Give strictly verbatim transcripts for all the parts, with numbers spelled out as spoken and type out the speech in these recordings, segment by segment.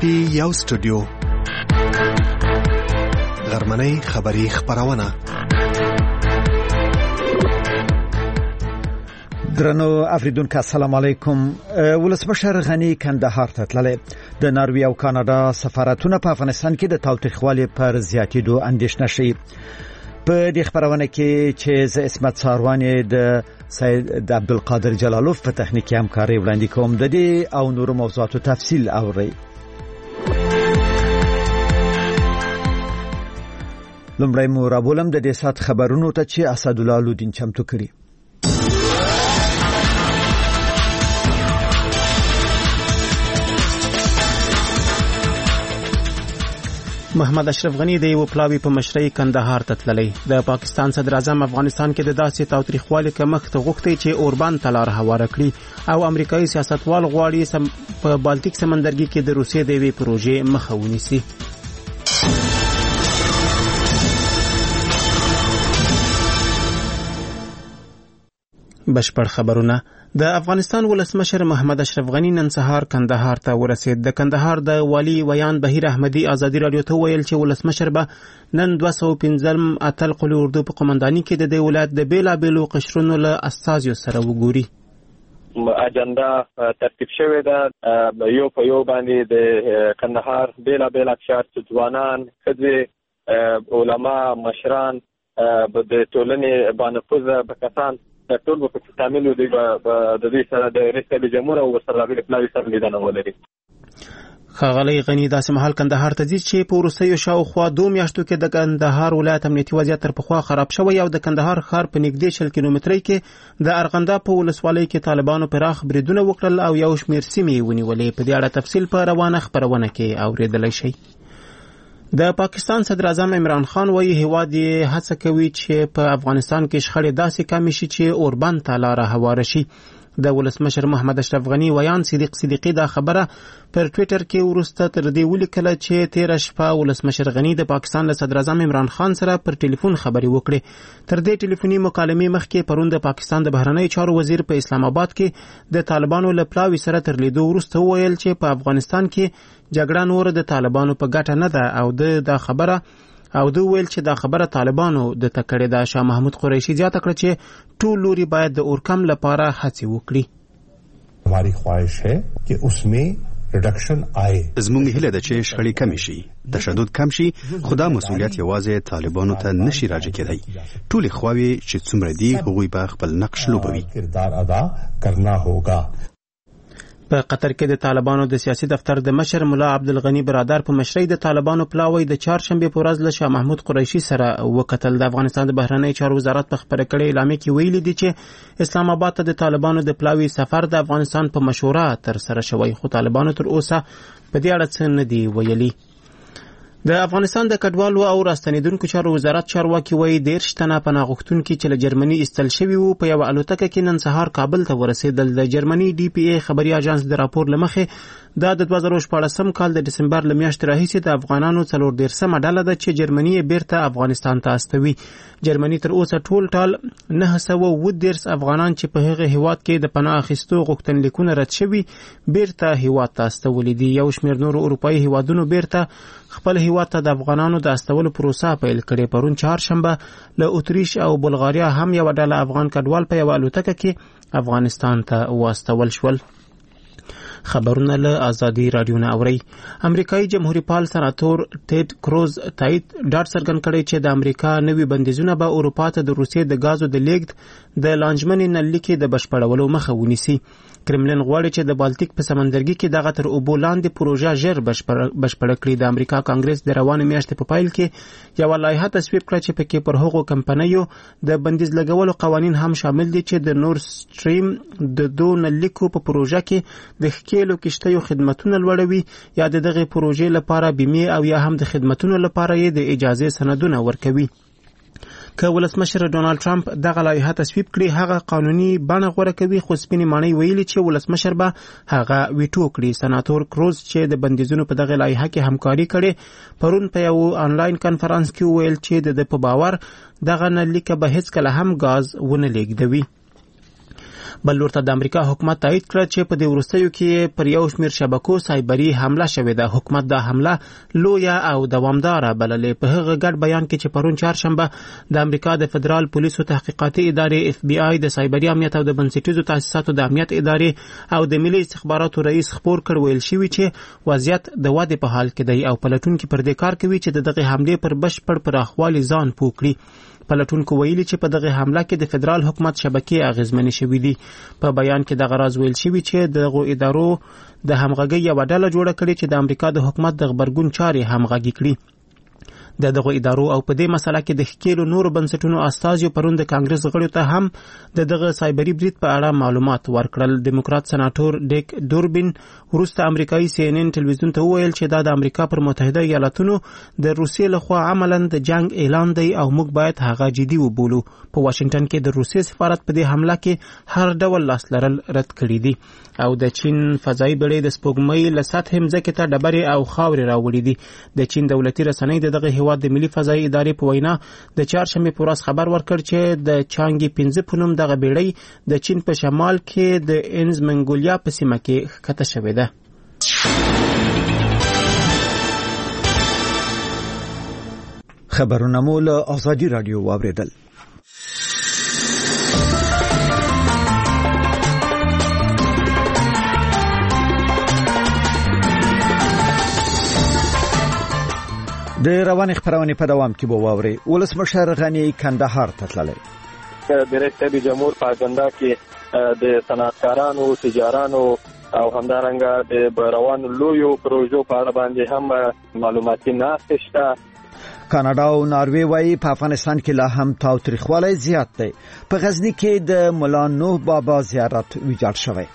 ټي یو سټوډیو غرمنۍ خبری خبرونه. درنو افریدونکو السلام علیکم. ولسمشر غنی کندهار ته تللی. د ناروې او کاناډا سفارتونه په افغانستان کې د تاوتریخوالي پر زیاتېدو اندېښنه شي. په دې خبرونه کې چې ز اسمت ساروانی د سید عبدالقادر جلالوف په تخنیکی همکاري وړاندې کوم. د دې او نورو موضوعاتو تفصیل اورئ. لومړی مو رابولم د دې سات خبرونو ته چې اسدالله لودین چمتو کړي. محمد اشرف غنی د یو پلاوی په مشرۍ کندهار ته تللی. د پاکستان صدر اعظم افغانستان کې د داسې تاوتریخوالي کمښت غوښتي چې اوربان ته لار هواره کړي او امریکایي سیاستوال غواړي سم په بالټیک سمندرګي کې د روسیې د یوې پروژې مخه ونیسي. بشپړ خبرونه. د افغانستان ولسمشر محمد اشرف غنی نن سهار کندهار ته ورسید. د کندهار د والی ویان بهیر احمدی ازادي رادیو ته ویل چې ولسمشر به نن دوه سوه پنځه اتل قلي اردو په قومنداني کې د دې ولایت د بیلابېلو قشرونو له استازیو سره وګوري. اجنډا ترتیب شوې ده یو په یو باندې د کندهار بیلابېل اقشار ځوانان ښځې علما مشران د ټولنې بانفوذه کسان د ټول په تامل دی د دې سره د رئیس جمهور او سره د پلاوی سره لیدنه ولري. خغلی غنی داسې محل کندهار ته ځي چې په وروستیو شاوخوا دوه میاشتو کې د کندهار ولایت امنیتي وضعیت تر پخوا خراب شوی او د کندهار ښار په نږدې شل کیلومترۍ کې د ارغنده په ولسوالۍ کې طالبانو پراخ بریدونه وکړل او یو شمېر سیمې ونیولې. په دې اړه تفصیل په روانه خبرونه کې اوریدلی شئ. د پاکستان صدر اعظم عمران خان وایي هیواد یې هڅه کوي چې په افغانستان کې شخړې داسې کمې شي چې اوربان ته لاره هواره شي. د ولسمشر محمد اشرف غنی ویان صدیق صدیقی دا خبره پر ټویټر کې وروسته تر دې ولیکله چې تیر شپه ولسمشر غنی د پاکستان له صدر اعظم عمران خان سره پر ټلیفون خبرې وکړې. تر دې ټلیفوني مکالمې مخکې پرون د پاکستان د بهرنی چارو وزیر په اسلام آباد کې د طالبانو له پلاوي سره تر لیدو وروسته ویل چې په افغانستان کې جګړه نور د طالبانو په ګټه نه ده او د دا خبره او دوی ویل چې دا خبره طالبانو د تکړه د شاه محمود قریشي زیاته کړ چې ټول لوري باید د اورکم لپاره هڅې وکړي. हमारी ख्वाहिश है कि उसमें रिडक्शन आए. زموږ هیله ده چې شخړې کم شي، تشدد کم شي، خدا مسؤلیت یوازې طالبانو ته نشي راجع کېدای. ټول خواوې چې څومره دي هغوی به خپل نقش لوبوي. کردار ادا کرنا ہوگا. په قطر کې د طالبانو د سیاسي دفتر د مشر مولا عبدالغنی برادر په مشرۍ د طالبانو پلاوی د چهارشنبې په ورځ له شاه محمود قریشي سره وکتل. د افغانستان د بهرنی چارو وزارت په خبره کړې اعلامیه کې ویلي دي چې اسلام آباد ته د طالبانو د پلاوی سفر د افغانستان په مشوره تر سره شوی، خو طالبانو تر اوسه په دې اړه څه نه دي ویلي. د افغانستان د کډوالو او راستنیدونکو چارو وزارت چارواکي وایي دېرش تنه پناه غوښتونکي چې له جرمني ایستل شوي وو په یوه الوتکه کې نن سهار کابل ته ورسېدل. د جرمني ډي پی ای خبري اژانس د راپور له مخې دا د دوه زره شپاړسم کال د ډسمبر له میاشتې راهیسې د افغانانو څلور دېرشمه ډله ده چې جرمني یې بیرته افغانستان ته استوي. جرمني تر اوسه ټول ټال نهه سوه اووه دېرش افغانان چې په هغه هیواد کې د پناه اخیستو غوښتنلیکونه رد شوي بیرته هیواد ته استولي دي. یو شمېر نورو اروپایي هیوادونو بیرته خپل هیواد ته د افغانانو د استولو پروسه پیل کړې. پرون چهارشنبه له اتریش او بلغاریا هم یو ډله افغان کډوال په یوه الوتکه کې افغانستان ته واستول شول. خبرونه له آزادي رادیو نه اوري. امریکایي جمهوریت پال سناتور ټیډ کروز تایید ډاډ څرګند کړی چې د امریکا نوي بندیزونه به اروپا ته د روسیې د غازو د لیږد د لانجمنې نللیکې د بشپړولو مخه ونیسي. کرملین غواړي چې د بالټیک په سمندرګي کې دغه تر اوبو لاندې پروژه ژر بشپړه کړي. د امریکا کانګرس د روانې میاشتې په پیل کې یوه لایحه تصویب کړه چې پکې پر هغو کمپنیو د بندیز لګولو قوانین هم شامل دي چې د نور سټریم د دو نللیکو په پروژه کې د ښکېلو کشتیو خدمتونه لوړوي یا د دغې پروژې لپاره بیمې او یا هم د خدمتونو لپاره یې د اجازې سندونه ورکوي. که ولسمشر ډونالد ټرمپ دغه لایحه تصویب کړي هغه قانوني بڼه غوره کوي، خو سپینې ماڼۍ ویلي چې ولسمشر به هغه ویټو کړي. سناتور کروز چې د بندیزونو په دغه لایحه کې همکاري کړې پرون په یو آنلاین کنفرانس کې وویل چې د ده په باور دغه نلیکه به هیڅکله هم ګاز ونه لیږدوي. بل ورته د امریکا حکومت تایید کړ چې په دې وروستیو کې پر یو شمېر شبکو سایبري حمله شوې ده. حکومت دا حمله لویه او دوامداره بللې. په هغه ګډ بیان کې چې پرون چهارشنبه د امریکا د فدرال پولیسو تحقیقاتي ادارې اف بی آی د سایبري امنیت او د بنسټیزو تاسیساتو د امنیت ادارې او د ملي استخباراتو رئیس خبر کړ ویل شوی چې وضعیت د ودې په حال کې دی او پلټونکي پر دې کار کوي چې د دغه حمله پر بشپړ پراخوالي ځان پوه کړي. پلټونکو ویلي چې په دغه حمله کې د فدرال حکومت شبکې اغیزمنې شوې دي. په بیان کې دغه راز ویل شوی چې دغه ادارو د همغږۍ یوه ډله جوړه کړې چې د امریکا د حکومت د غبرګون چارې همغږي کړي. د دغه ادارو او په دې مسله کې د ښکېلو نورو بنسټونو استازیو پرون د کانګرس غړیو ته هم د دغه سایبري برید په اړه معلومات ورکړل. دیموکرات سناتور ډیک دوربین وروسته امریکایي سی ان ان ټلویزیون ته وویل چې دا د امریکا پر متحده ایالاتونو د روسیې لخوا عملاً د جنگ اعلان دی او موږ باید هغه جدي وبولو. په واشنگټن کې د روسیې سفارت په دې حمله کې هر ډول لاس لرل رد کړي دي او د چین فضایي بېړۍ د سپوږمۍ له سطحې مځکې ته ډبرې او خاورې راوړي دي. د چین دولتي رسنۍ د دغه هیواد د ملي فضایي ادارې په وینا د چهارشنبې په ورځ خبر ورکړ چې د چانګي پنځه په نوم دغه بېړۍ د چین په شمال کې د انز منګولیا په سیمه کې ښکته شوې ده. خبرونه مو له آزادي رادیو واوریدل. د روانې خبرونه په دوام کې به واوري. ولسمشر غنی کندهار ته تللی. د ریاست جمهور په اجنډا کې د صنعتکارانو، تجارانو او همدارنګه د روانو لویو پروژو په اړه باندې هم معلوماتي ناستې شته. کاناډا او ناروې وايي په افغانستان کې لا هم تاوتریخوالی زیات دی. په غزنی کې د مولا نوح بابا زیارت ویجاړ شوی.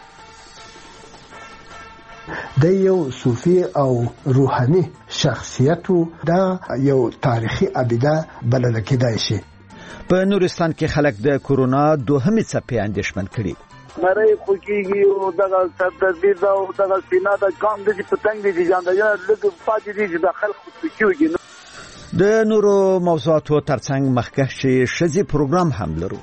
د یو صوفي او روحاني شخصیت دا یو تاریخي ابیده بلل کېدای شي. په نورستان کې خلک د کورونا دوهمې څپې اندېښمن کړي. مری خوکیږي او دغه تدبیر دا او دغه سینا د ګام د پتنګ دي ځان دا لږ پاتې دي چې د خلک خوکیږي. د نورو موضوعاتو ترڅنګ مخکښ شذي پروګرام هم لرو.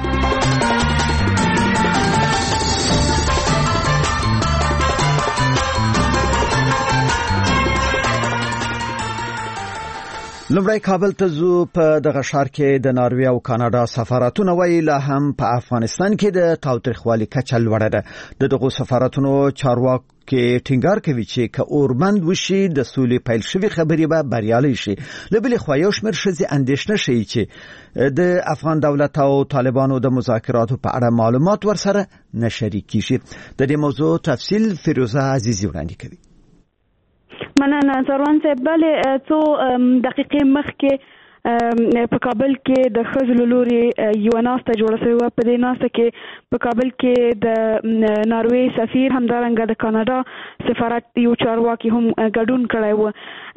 لومړی کابل ته زو. په دغه ښار کې د ناروې او کاناډا سفارتونه وایي لا هم په افغانستان کې د تاوتریخوالي کچه لوړه ده. د دغو سفارتونو چارواکي ټینګار کوي چې که اوربند وشي د سولې پیل شوی خبرې به بریالي شي. له بلې خوا یو شمېر ښځې اندېښنه ښیي چې د افغان دولت او طالبانو د مذاکراتو په اړه معلومات ورسره نه شریکېږي. د دې موضوع تفصیل فیروزه عزیزي وړاندې کوي. مننه زروان صاحب. بلې څو دقیقې مخکې په کابل کې د ښځو لوري یو ناسته جوړه شوې وه. په دې ناسته کې په کابل کې د ناروې سفیر همدارنګه د کاناډا سفارت یو چارواکي هم ګډون کړی و.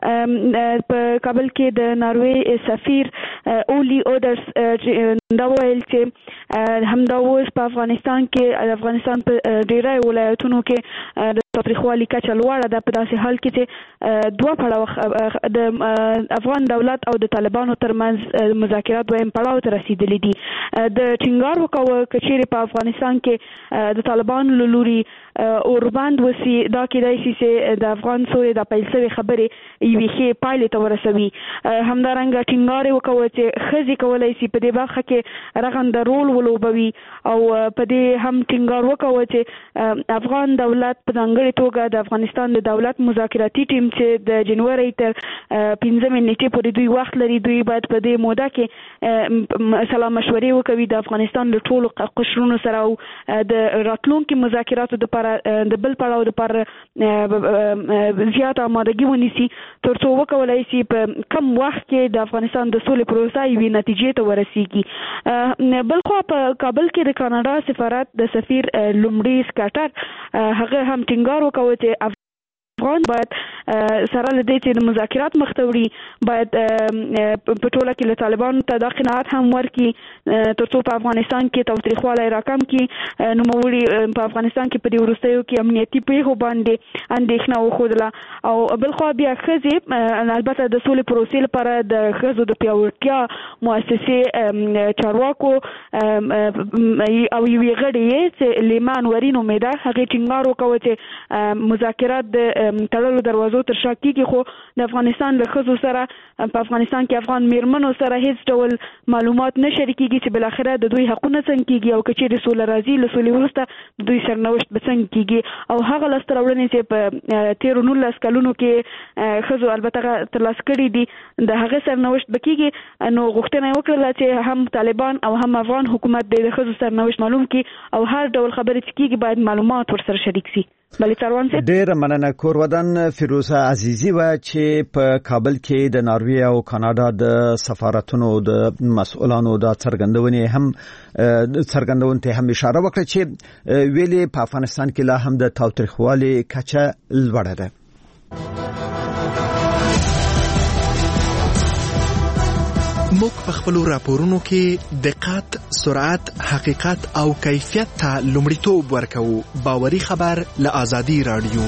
په کابل کې د ناروې سفیر اولی اودرس دا ویل چې همدا اوس په افغانستان کې د افغانستان په ډیری ولایتونو کې د تاوتریخوالي کچه لوړه ده. په داسې حال کې چې دوه پړاو د افغان دولت او د طالبانو ترمنځ مذاکرات دویم پړاو ته رسیدلي دي. د ټینګار وکوه که چیرې په افغانستان کې د طالبانو له لوري اوربند وسي دا کېدای شي چې د افغان سولې د پیل شوې خبرې یوې ښې پایلې ته ورسوي. همدارنګه ټینګار یې وکوه چې ښځې کولی شي په دې برخه کې رغنده رول ولوبوي او په دې هم ټینګار وکوه چې افغان دولت په ځانګړې توګه د افغانستان د دولت مذاکراتي ټیم چې د جنوري تر پنځمې نیټې پورې دوی وخت لري دوی باید په دې موده کې سلا مشورې وکوي د افغانستان له ټولو قشرونو سره او د راتلونکو مذاکراتو د د بل پړاو د پر زیاته آمادګي ونیسي تر څو وکولای شي په کم وخت کې د افغانستان د سولې پروسه یوې نتیجې ته ورسیږي. بل خو په کابل کې د کاناډا سفارت د سفیر لومړي سکاټر هغه هم ټینګار وکړ چې افغان باید سره لدې چې د مذاکرات مختوري باید په ټوله کې له طالبانو ته دا قناعت هم ورکړي ترڅو په افغانستان کې تاوتریخوالی راکم کړي. نوموړي په افغانستان کې په دې وروستیو کې امنیتي پیښو باندې اندېښنه وښودله او بلخوا بیا ښځې البته د سولې پروسې لپاره د ښځو د پیاوړتیا مؤسسې چارواکو او یوې غړې یې چې لیما انوري نومېده هغې ټینګار وکړه چې مذاکرات د تړلو دروازو تر شا کېږي خو د افغانستان له ښځو سره په افغانستان کې افغان میرمنو سره هیڅ ډول معلومات نه شریکېږي چې بالاخره د دوی حقونه څنګه کېږي او که چیرې سوله راځي له سولې وروسته د دوی سرنوشت به څنګه کېږي او هغه لاسته راوړنې چې په تېرو نولس کلونو کې ښځو البته ترلاسه کړي دي د هغې سرنوشت به کېږي. نو غوښتنه یې وکړله چې هم طالبان او هم افغان حکومت د ښځو سرنوشت معلوم کړي او هر ډول خبرې چې کېږي باید معلومات ورسره شریک سي. ډېره مننه. کورودن فیروزه عزیزی و چې په کابل کې د ناروې او کاناډا د سفارتونو د مسؤلانو د څرګندونې هم څرګندون ته هم اشاره وکړه چې ویلي په افغانستان کې لا هم د تاوتریخوالي کچه لوړه ده. موږ په خپل راپورونو کې دقت، سرعت، حقیقت او کیفیت ته لومړیتوب ورکوو. باوري خبر له آزادي رادیو.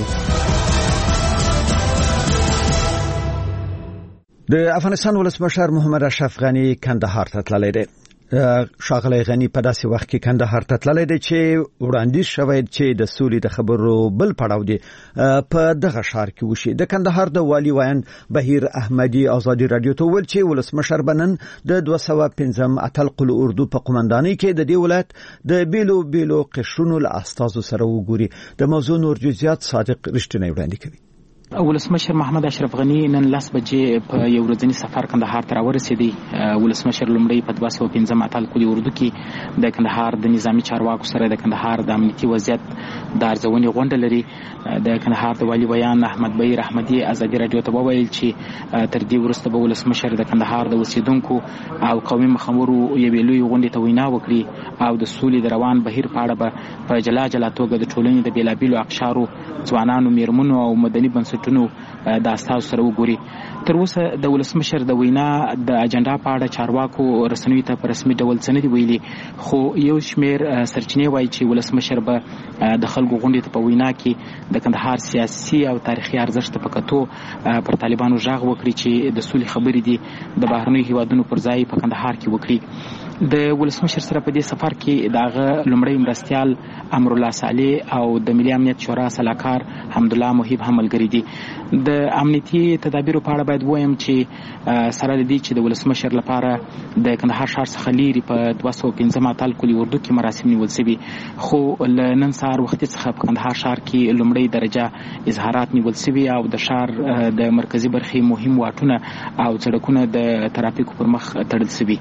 د افغانستان ولسمشر محمد اشرف غنی کندهار ته تللی دی. ښاغلی غنی په داسې وخت کې کندهار ته تللی دی چې وړاندیز شوی چې د سولې د خبرو بل پړاو دی په دغه ښار کې وشي. د کندهار د والي ویاند بهیر احمدي ازادي رادیو ته ویل چې ولسمشر به نن د دوه سوه پنځم اتل قل اردو په قومندانۍ کې د دې ولایت د بیلو بیلو قشرونو له استازو سره وګوري. د موضوع نور جزئیات صادق رښتینی وړاندې کوي. ولسمشر محمد اشرف غنی نن لس بجې په یو ورځني سفر کندهار ته راورسېدی. ولسمشر لومړی په دوه سوه پنځم اتل قل اردو کې د کندهار د نظامی چارواکو سره د کندهار د امنیتي وضعیت د ارزونې غونډه لري. د کندهار د والي ویان احمد بهیر احمدي ازادي رادیو ته وویل چې تر دې وروسته به ولسمشر د کندهار د اوسیدونکو او قومي مخورو یوې لویې غونډې ته وینا وکړي او د سولې د روان بهیر په اړه به په جلا جلا توګه د ټولنې د بېلابېلو اقشارو ځوانانو، میرمنو او مدني بنسټونو د استازو سره وګوري. تر اوسه د ولسمشر د وینا د اجنډا په اړه چارواکو رسنیو ته په رسمي ډول څه نه دي ویلي، خو یو شمېر سرچینې وایي چې ولسمشر به د خلکو غونډې ته په وینا کې د کندهار سیاسي او تاریخي ارزښت په کتو پر طالبانو غږ وکړي چې د سولې خبرې دي د بهرنیو هیوادونو پر ځای په کندهار کې وکړي. د ولسمشر سره په دې سفر کې دغه لومړی مرستیال امرالله صالح او د ملي امنیت شورا سلاکار حمدالله محیب هم ملګري دي. د امنیتي تدابیرو په اړه باید وایم چې سره لدی چې د ولسمشر لپاره د کندهار ښار څخه لیري په دوه سوه پنځم اتل قل اردو کې مراسم نیول شوي، خو له نن سهار وختي څخه په کندهار ښار کې لومړی درجه اظهارات نیول شوي او د ښار د مرکزي برخې مهم واټونه او سړکونه د ترافیکو پر مخ تړل شوي.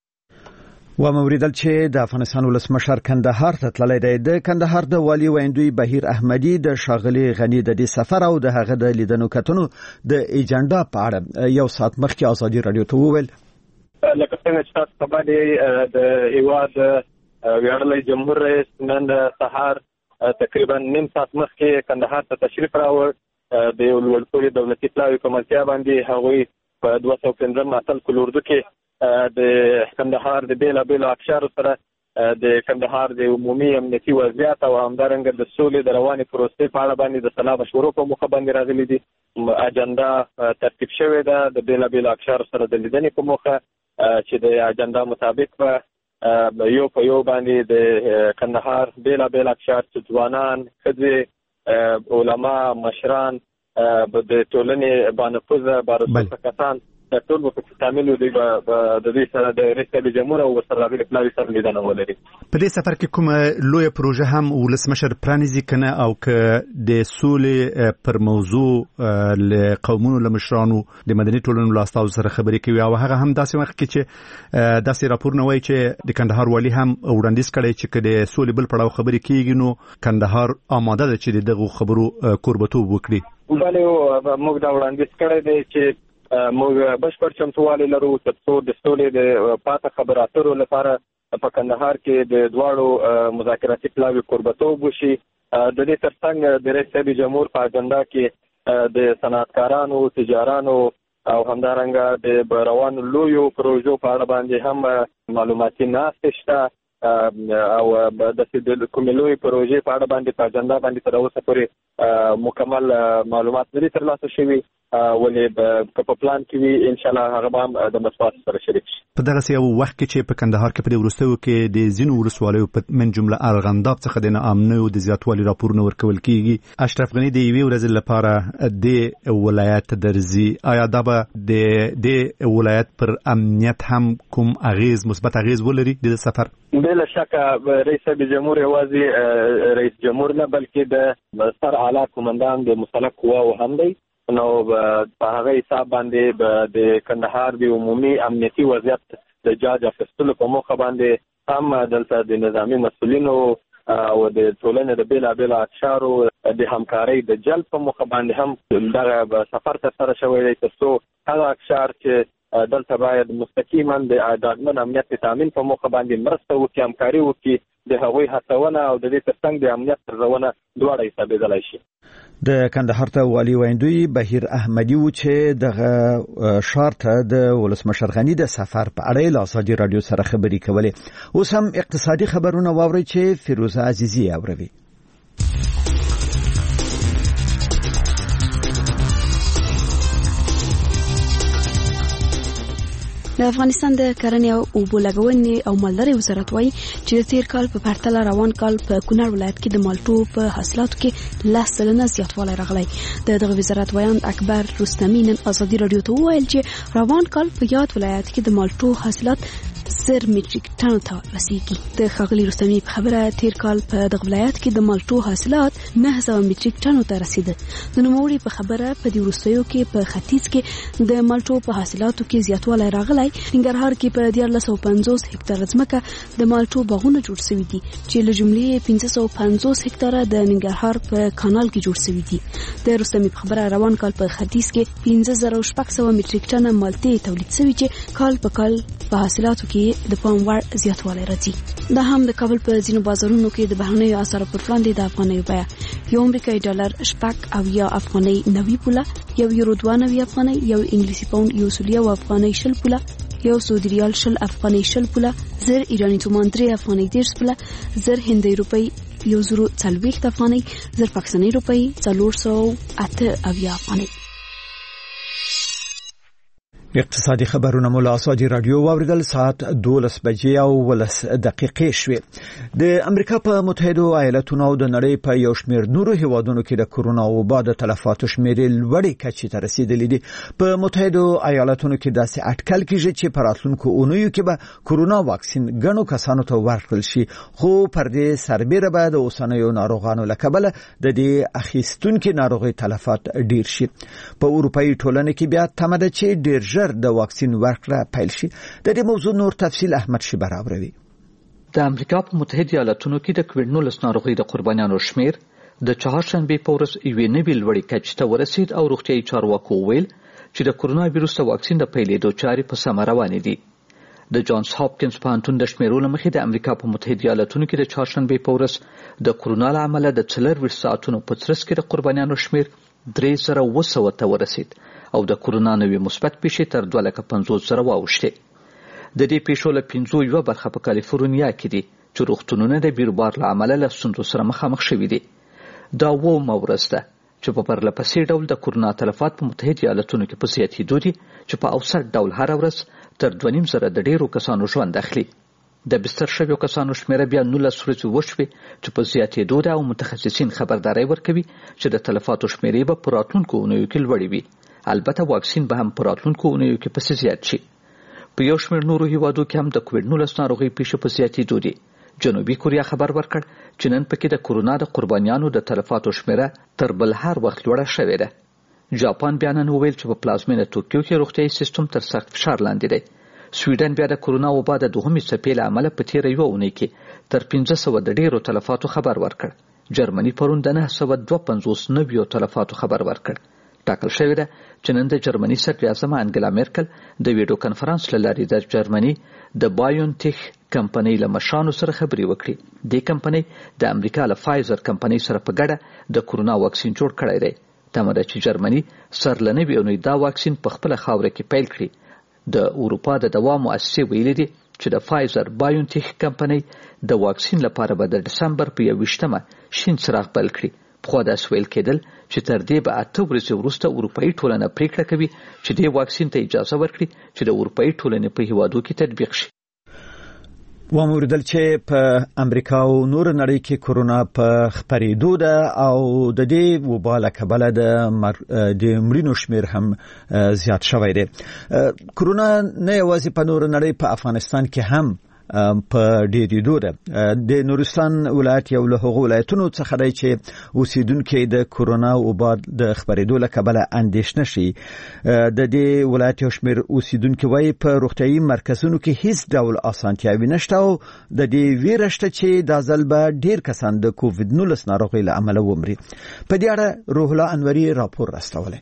و موریدل چې د افغانستان ولسمشر کندهار ته تللی دی. د کندهار د والي ویندوی بهیر احمدي د ښاغلي غنی د دې سفر او د هغه د لیدنو کتنو د ایجنډا په اړه یو ساعت مخکې ازادي رادیو ته وویل. لکه څنګه چې تاسو په باندې د هیواد ویاړلی جمهور رئیس نن سهار تقریبا نیم ساعت مخکې کندهار ته تشریف راوړ. د یو لوړپوړي دولتي پلاوي په ملتیا باندې هغوی په دوه سوه پنځم اتل قل اردو کې د کندهار د بیلابېلو اقشارو سره د کندهار د عمومي امنیتي وضعیت او همدارنګه د سولې د روانې پروسې په اړه باندې د سلا مشورو په موخه باندې راغلي دي. اجنډا ترتیب شوې ده د بیلابېلو اقشارو سره د لیدنې په موخه چې د اجنډا مطابق به یو په یو باندې د کندهار بیلابېل اقشار چې ځوانان، ښځې، علما، مشران، د ټولنې بانفوذه بارسوسه کسان د ټول په تامل دی د دې سره د رئیس جمهور او سره راغلي پلاوي سره لیدنه ولري. په دې سفر کې کومه لویه پروژه هم ولسمشر پرانیزي کنه او که د سولې پر موضوع له قومونو له مشرانو د مدني ټولنو له استازو سره خبرې کوي او هغه هم داسې وخت کې چې داسې راپور نه وایي چې د کندهار والي هم وړاندیز کړی چې د سولې بل پړاو خبرې کیږي نو کندهار آماده ده چې دغه خبرو کوربتوب وکړي. بله موږ دا وړاندیز کړی دی چې موږ بشپړ چمتووالی لرو ترڅو د سولې د پاته خبرو اترو لپاره په کندهار کې د دواړو مذاکراتي پلاوي کوربتوب وشي. د دې ترڅنګ د رئیس جمهور په اجنډا کې د صنعتکارانو تجارانو او همدارنګه د روانو لویو پروژو په اړه باندې هم معلوماتي ناستې شته او د کومې لویې پروژې په اړه باندې په اجنډا باندې تر اوسه پورې مکمل معلومات نه دي ترلاسه شوي ولې که په پلان کې وي انشاءالله هغه به هم د مطبوعاتو سره شریک شي. په دغسې یو وخت کې چې په کندهار کې په دې وروستیو کې د ځینو ولسوالیو په من جمله ارغنداب څخه د ناامنیو د زیاتوالي راپورونه ورکول کېږي. اشرف غني د یوې ورځې لپاره د ولایت درځي، آیا دا به د د ولایت پر امنیت هم کوم اغیز مثبت اغیز ولري د سفر؟ بلا شکه رئیس جمهور یوازې رئیس جمهور نه بلکې د سر اعلی کمانډان د مسلح قواو هم دی. نو په هغه حساب باندې د کندهار د عمومي امنیتي وضعیت د جاج اخیستلو په موخه باندې هم دلته د نظامی مسؤلینو او د ټولنې د بیلابیلو اقشارو د همکارۍ د جلب په موخه باندې هم دغه سفر ترسره شوی دی، تر څو هغه اقشار چې دلته باید مستقیما د ډاډمن امنیت تامین په موخه باندې مرسته وکړي، همکاري وکړي، د هغوی هڅونه او د دې ترڅنګ د امنیت ارزونه دواړه حسابېدلی شي. د کندهار ته والي ویندوی بهیر احمدی و چې دغه ښار ته د ولسمشر غني د سفر په اړه له ازادي رادیو سره خبرې کولې. اوس هم اقتصادي خبرونه واورئ چې فیروزه عزیزی اوروي. د افغانستان د کرنې او اوبو لګونې او مالدارۍ وزارت وايي چې د تیر کال په پرتله روان کال په کونړ ولایت کې د مالټو په حاصلاتو کې لس سلنه زیاتوالی راغلی. د دغه وزارت وایان اکبر رستمی نن ازادي رادیو ته وویل چې روان کال په یاد ولایت کې د مالټو حاصلات زر میټریک ټن ته رسیږي. د ښاغلي رستمی په خبره تیر کال په دغه ولایت کې د مالټو حاصلات نه سوه میټریک ټنو ته رسیده. د نوموړي په خبره په دې وروستیو کې په ختیځ کې د مالټو په حاصلاتو کې زیاتوالی راغلی. ننګرهار کې په دیارلس سوه پنځوس هکتاره ځمکه د مالټو باغونه جوړ شوي دي چې له جملې پنځه سوه پنځوس هکتاره د ننګرهار په کانال کې جوړ شوي دي. د رستمی په خبره روان کال په ختیځ کې پنځه زره شپږ سوه میټریک ټنه مالټې تولید شوي چې کال په کال په حاصلاتو کې د پام وړ زیاتوالی راځي. دا هم د کابل په ځینو بازارونو کې د بهرنیو اسعارو پر وړاندې د افغانیو بیه یو امریکایي ډالر شپږ اویا افغانۍ نوي پوله، یو یورو دوه نوي افغانۍ، یو انګلیسي پاونډ یو سل یو افغانۍ شل پوله، یو سعودي ریال شل افغانۍ شل پوله، زر ایراني تومان درې افغانۍ دېرش پوله، زر هندۍ روپۍ یو زرو څلوېښت افغانۍ، زر پاکستاني روپۍ څلور سوه اته اویا افغانۍ. اقتصادي خبرونه مو له ازادي رادیو واوریدل. ساعت دولس بجې او ولس دقیقې شوې. د امریکا په متحده ایالاتونو او د نړۍ په یو شمېر نورو هیوادونو کې د کرونا وبا د تلفاتو شمېرې لوړې کچې ته رسیدلې دي. په متحده ایالاتونو کې داسې اټکل کېږي چې په راتلونکو اونیو کې به کرونا واکسین ګڼو کسانو ته ورکړل شي، خو پر دې سربېره به د اوسنیو ناروغانو له کبله د دې اخیستونکو ناروغۍ تلفات ډیر شي. په اروپایي ټولنه کې بیا تمه ده چې ډیر ژر د واکسین ورکړه پیل شي. د دې موضوع نور تفصیل احمد شیبر اوروي. د امریکا په متحده ایالاتونو کې د کووډ نولس ناروغۍ د قربانیانو شمیر د چهارشنبه په ورځ یوې نوې لوړې کچې ته ورسید او روغتیايي چارواکو ویل چې د کرونا وایروس د واکسین د پیلېدو چارې په سمه روانې دي. د جانز هاپکینز پوهنتون د شمیرولو مخې د امریکا په متحده ایالاتونو کې د چهارشنبه په ورځ د کرونا له امله د څلورویشت ساعتونو په ترڅ کې د قربانیانو شمیر درې زره اوه سوه ته ورسید او د کرونا نوې مثبت پیښې تر دوه لکه پنځوس زره واوښتې. د دې پیښو له پنځو یوه برخه په کالیفورنیا کې دي چې روغتونونه د بیروبار له امله له ستونزو سره مخامخ شوي دي. دا اوومه ورځ ده چې په پرله پسې ډول د کرونا تلفات په متحده ایالاتونو کې په زیاتېدو دي چې په اوسط ډول هره ورځ تر دوه نیم زره د ډېرو کسانو ژوند اخلي. د بستر شویو کسانو شمیره بیا نولس ورځې وشوې چې په زیاتېدو ده او متخصصین خبرداری ورکوي چې د تلفاتو شمیرې به په راتلونکو اونیو کې لوړې وي. البته واکسین به هم په راتلونکو اونیو کې پسې زیات شي. په یو شمېر نورو هیوادو کې هم د کووډ نولس ناروغۍ پیښې په زیاتېدو دي. جنوبي کوریا خبر ورکړ چې نن پکې د کرونا د قربانیانو د تلفاتو شمیره تر بل هر وخت لوړه شوې ده. جاپان بیا نن وویل چې په پلازمینه توکیو کې روغتیايي سیستم تر سخت فشار لاندې دی. سویډن بیا د کرونا وبا د دوهمې څپې له امله په تېره یوه اونۍ کې تر پنځه سوه د ډېرو تلفاتو خبر ورکړ. جرمني پرون د نه سوه دوه پنځوس نویو تلفاتو خبر ورکړ. ټاکل شوې ده چې نن د جرمني صدراعظم انګلا میرکل د ویډیو کنفرانس له لارې د جرمني د بایونټیک کمپنۍ له مشرانو سره خبرې وکړې. دې کمپنۍ د امریکا له فایزر کمپنۍ سره په ګډه د کرونا واکسین جوړ کړی دی. تمه ده چې جرمني سرلنوي اونۍ دا واکسین په خپل خاوره کې پیل کړي. د اروپا د دوا مؤسسې ویلي دي چې د فایزر بایونټیک کمپنۍ د واکسین لپاره به د ډسمبر په یوویشتمه شین څراغ بل کړي. خو دا سویل کېدل چې تر دې به اته ورځې وروسته اروپایي ټولنه پریکړه کوي چې دې واکسین ته اجازه ورکړي چې د اروپایي ټولنې په هیوادو کې تطبیق شي. وموردل چې په امریکا او نور نړۍ کې کورونا په خپرېدو ده او د دې وبا له کبله د د مړینو شمیر هم زیات شوی دی. کورونا نه یوازې په نور نړۍ په افغانستان کې هم په ډېرېدو ده. د نورستان ولایت یو له هغو ولایتونو څخه دی چې اوسیدونکي د کورونا وبا د خپرېدو له کبله اندېښنه شي. د دې ولایت یو شمېر اوسیدونکي وایي په روغتیايي مرکزونو کې هیڅ ډول اسانتیاوې نشته او د دې ویره شته چې دا ځل به ډېر کسان د کووډ نولس ناروغۍ له امله ومري. په دې اړه روح الله انوري راپور راستولی.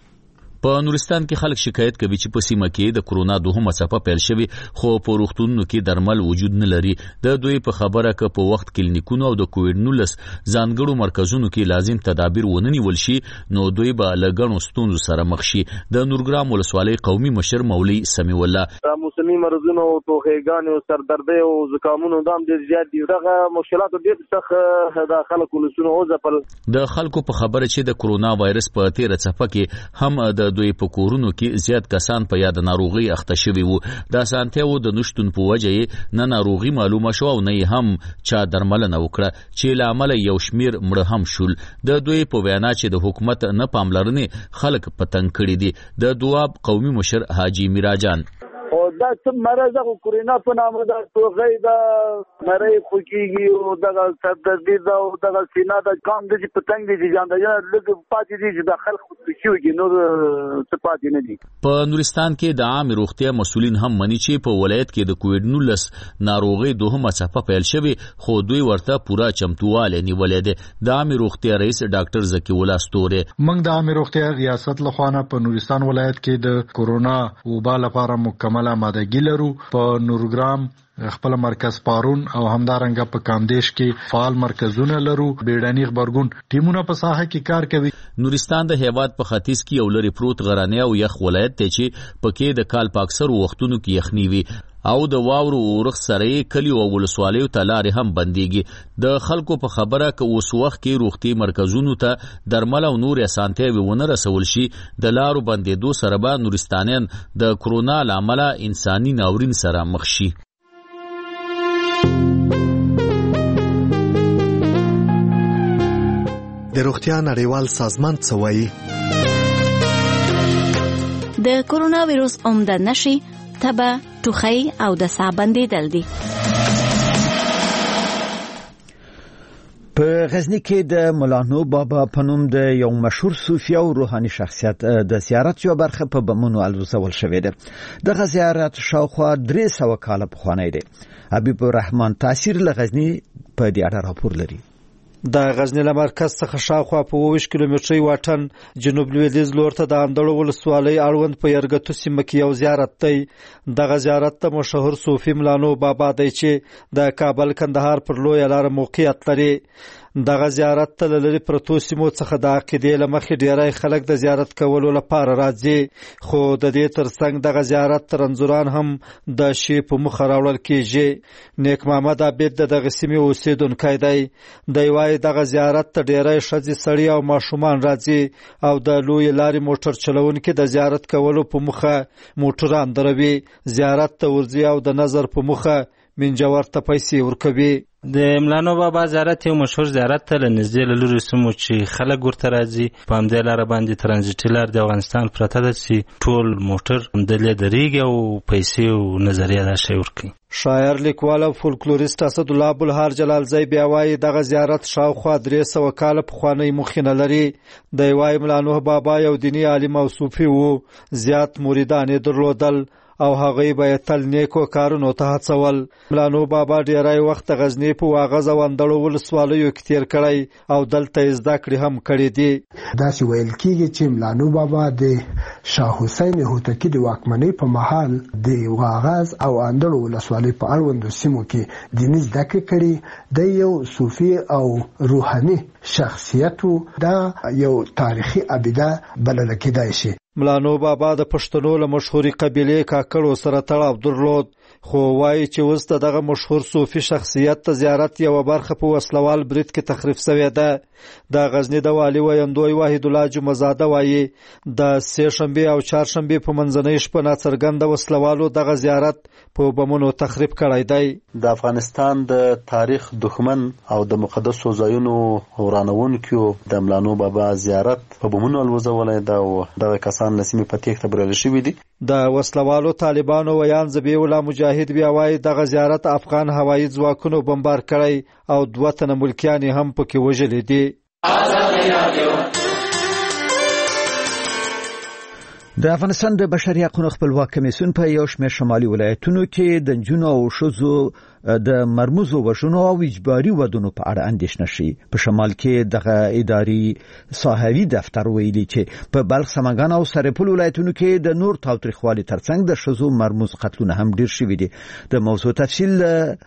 په نورستان کې خلک شکایت کوي چې په سیمه کې د کورونا دوهمه څپه پیل شوې خو په روغتونونو کې درمل وجود نه لري. د دوی په خبره ک په وخت کلینیکونو او د کووډ نولس ځانګړو مرکزونو کې لازم تدابیر ونه نیول شي نو دوی به له ګڼو ستونزو سره مخ شي. د نورګرام ولسوالۍ قومي مشر مولوي سمیع الله موسمي مرضونو او ټوخېګانې او سردردۍ او زکامونو دام ډېر زیات دي. دغه مشکلات ډېر سخت د خلکو لسونو او ځپل. د خلکو په خبره چې د کورونا وایرس په تیره څپه کې هم د دوی په کورونو کې زیات کسان په یاد ناروغي اخته شوي وو. د سانتیاو د نشټون په وجه نه ناروغي معلومه شو او نه هم چا درملنه وکړه چې له امله یو شمیر مړه هم شول. د دوی په وینا چې د حکومت نه پاملرنې خلک پتنګ کړي دي. د دواب قومي مشر حاجی میراجان او دا څه مرزه خو کورونا په نامه دا توغې دا مړی خوږیږي او دغه سردردي دا او دغه سینا دا کام دي چې پتنګ دي ځان دا لږ پاتې دي چې د خلک خوږیږي نو څه پاتې نه دي. په نورستان کې د عام روغتیا مسولین هم مني چې په ولایت کې د کووډ نولس ناروغي دوهمه څپه پیل شوې خو دوی ورته پوره چمتواله نیولې ده. د عام روغتیا رئیس ډاکټر زکی الله ستوره موږ د عام روغتیا ریاست لخوا نه په نورستان ولایت کې د کورونا وبا لپاره مکمل آمادګي لرو. په نورګرام خپل مرکز پارون او همدارنګه په کامدیش کې فعال مرکزونه لرو. بیړني خبرګون ټیمونه په ساحه کې کار کوي. نورستان د هیواد په ختیځ کې یو لري پروت غرانه او یخ ولایت دی چې پکې د کال په اکثر وختونو کې یخنی وي او د واورو اورخ سره کلی او ولسوالیو ته لارې هم بنديږي. د خلکو په خبره ک اوس وخت کې روغتي مرکزونو ته درمل او نور اسانتیاوي ونه رسول شي د لارو بندیدو سره به نورستانیان د کورونا لامل انساني ناورین سره مخ شي. د روغتیا نړیوال سازمان څه وایي؟ د کورونا وایرس عمده نشي تبه ټوخی او د ساه بندیدل دي. په غزنی کې د مولانا بابا په نوم د یو مشهور صوفي او روحاني شخصیت د زیارت یو برخه په بمونو الوزول شوې ده. دغه زیارت شاوخوا درې سوه کاله پخوانی دی. حبیب الرحمن تاثیر له غزنی په دې اړه راپور لري. د غزنی له مرکز څخه شاوخوا په اووه کیلومتري واټن جنوب لویدیځ لور ته د اندړو ولسوالۍ اړوند په یرګتو سیمه کې یو زیارت دی. دغه زیارت ته مشهور صوفي مولانا بابا دی چې د کابل کندهار پر لویه لاره موقعیت لري. دغه زیارت ته لری پروتو سیمو څخه د عقیدې لمخې ډیری خلک د زیارت کولو لپاره راځي خو د دې ترڅنګ دغه زیارت ترنځوران هم د شی په مخ راوړل کیږي. نیک محمد عبید دغه سیمې اوسیدونکی دی. د وای دغه زیارت ته ډیری ښځې سړي او ماشومان راځي او د لوی لارې موټر چلونکي د زیارت کولو په مخه موټران دروي. زیارت ته ورځي او د نظر په مخه منجور ته پیسې ورکوي. د مولانا بابا زیارت یو مشهور زیارت ته لنږدې له لوري سمو چې خلک ورته راځي. په همدې لاره باندې ترانزیټي لار د افغانستان پرته ده چې ټول موټر همدلته درېږي او پیسې او نظریه دا شی ورکوي. شاعر لیکوال او فولکلوریست اسدالله ابوالهار جلالزی بیا وایي دغه زیارت شاوخوا درې سوه کاله پخوانی مخینه لري. دی وایي مولانا بابا یو دیني عالم او صوفي وو. زیات مریدان یې درلودل او هغه به تل نیکو کارونو ته هڅول. ملانو بابا ډیرای وخت غزنی په واغز او اندړو ولسوالیو کې تیر کړی او دلته زده کړې هم کړې دي. دا چې ویل کېږي چې ملانو بابا د شاه حسین هوتکی د واکمنۍ په مهال د واغز او اندړو ولسوالۍ په اړوندو سیمو کې دیني زده کړې کړې. د یو صوفي او روحاني شخصیت دا یو تاریخي ابیده بلل کېدای شي. ملانو بابا د پښتنو له مشهوري قبیلې کاکړو سره تړاو درلود، خو وایي چې اوس دغه مشهور صوفي شخصیت ته زیارت یو برخه په وسلوال برید کې تخریب شوې ده. د غزنی د والي ویندوی واحد الله جمعزاده وایي د سه شنبه او چهار شنبه په منځنۍ شپه ناڅرګند وسلوالو دغه زیارت په بمونو تخریب کړی دی. د افغانستان د تاریخ دښمن او د مقدسو ځایونو ورانونکو د ملانو بابا زیارت په بمونو الوزولای دا او دغه کسان لسمې په تیښته بریالي شوي دي. د وسلوالو طالبانو ویان ذبیح الله مجاهد بیا وایي دغه زیارت افغان هوایي ځواکونو بمبار کړی او دوه تنه ملکیان هم پکې وژلي دي. د افغانستان د بشري حقوقو خپلواک کمیسیون په یو شمېر شمالي ولایتونو کې د نجونو او ښځو د مرموزو وژنو او اجباري ودونو په اړه اندېښنه شي. په شمال کې دغه اداري صحوي دفتر ویلي چې په بلخ، سمنګان او سرپل ولایتونو کې د نور تاوتریخوالي ترڅنګ د ښځو مرموز قتلونه هم ډیر شوي دي. د موضوع تفصیل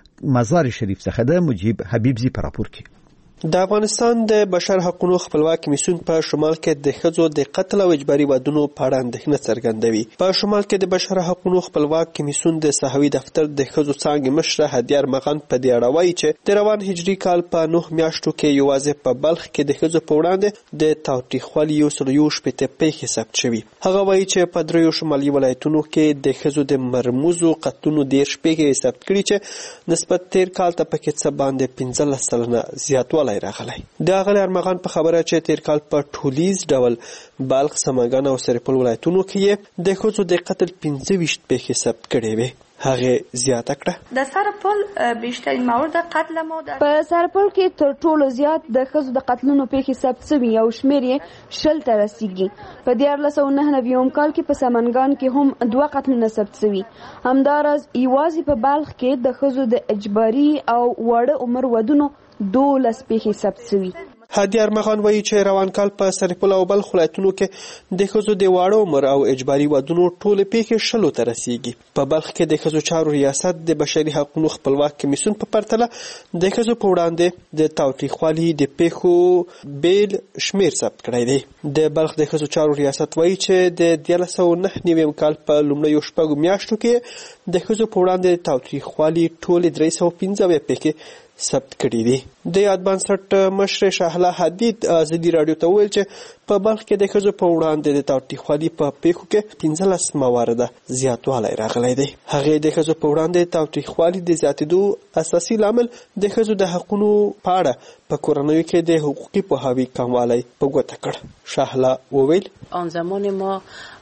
مزار شریف څخه د مجيب حبیبزي په راپور کې. د افغانستان د بشر حقوقو خپلواک کمیسیون په شمال کې د ښځو د قتل او اجباري ودونو په اړه اندېښنه څرګندوي. په شمال کې د بشر حقوقو خپلواک کمیسیون د صحوي دفتر د ښځو څانګې مشره هدیه ارمغان په دې اړه وایي چې د روان هجري کال په نه میاشتو کې یوازې په بلخ کې د ښځو په وړاندې د تاوتریخوالي یو سل یو شپېته پیښې ثبت شوي. هغه وایي چې په دریو شمالي ولایتونو کې د ښځو د مرموزو قتلونو دېرش پیښې ثبت کړي چې نسبت تیر کال ته پکې څه باندې پنځلس سلنه زیاتوالی راغلی. د اغلی ارمغان په خبره چې تیر کال په ټولیز ډول بلخ، سمنګان او سرپل ولایتونو کې د ښځو د قتل پنځه ویشت پیښې ثبت کړې وې. هغه زیاته کړه د سرپل بیشترین مورد قتل مو ده. په سرپل کې تر ټولو زیات د ښځو د قتلونو پیښې ثبت شوي او شمېر یې شل ته رسیږي. په دیارلس سوه نهه نوي کال کې په سمنګان کې هم دوه قتلونه ثبت شوي. همداراز یوازې په بلخ کې د ښځو د اجباري او واړه عمر ودونو دولس پیښې ثبت شوي. هدیه ارمغان وایي چې روان کال په سرپل او بلخ ولایتونو کې د ښځو د واړه عمر او اجباري ودونو ټولې پیښې شلو ته رسیږي. په بلخ کې د ښځو چارو ریاست د بشري حقوقو خپلواک کمیسیون په پرتله د ښځو په وړاندې د تاوتریخوالي د پیښو بیل شمیر ثبت کړی دی. د بلخ د ښځو چارو ریاست وایي چې د دیارلس سوه نهه نوي کال په لومړیو شپږو میاشتو کې د ښځو په وړاندې د تاوتریخوالي ټولې درې سوه پنځه اویا پیښې ثبت کړي دي. د یاد بنسټ مشر شهلا حدید ازادي راډیو ته وویل چې په بلخ کې د ښځو په وړاندې د تاوتریخوالي په پیښو کې پنځلس موارده زیاتوالی راغلی دی. هغې د ښځو په وړاندې تاوتریخوالي د زیاتېدو اساسي لامل د ښځو د حقونو په اړه په کورنیو کې د حقوقي پوهاوي کموالی په ګوته کړ. شهلا وویل آن زمان ما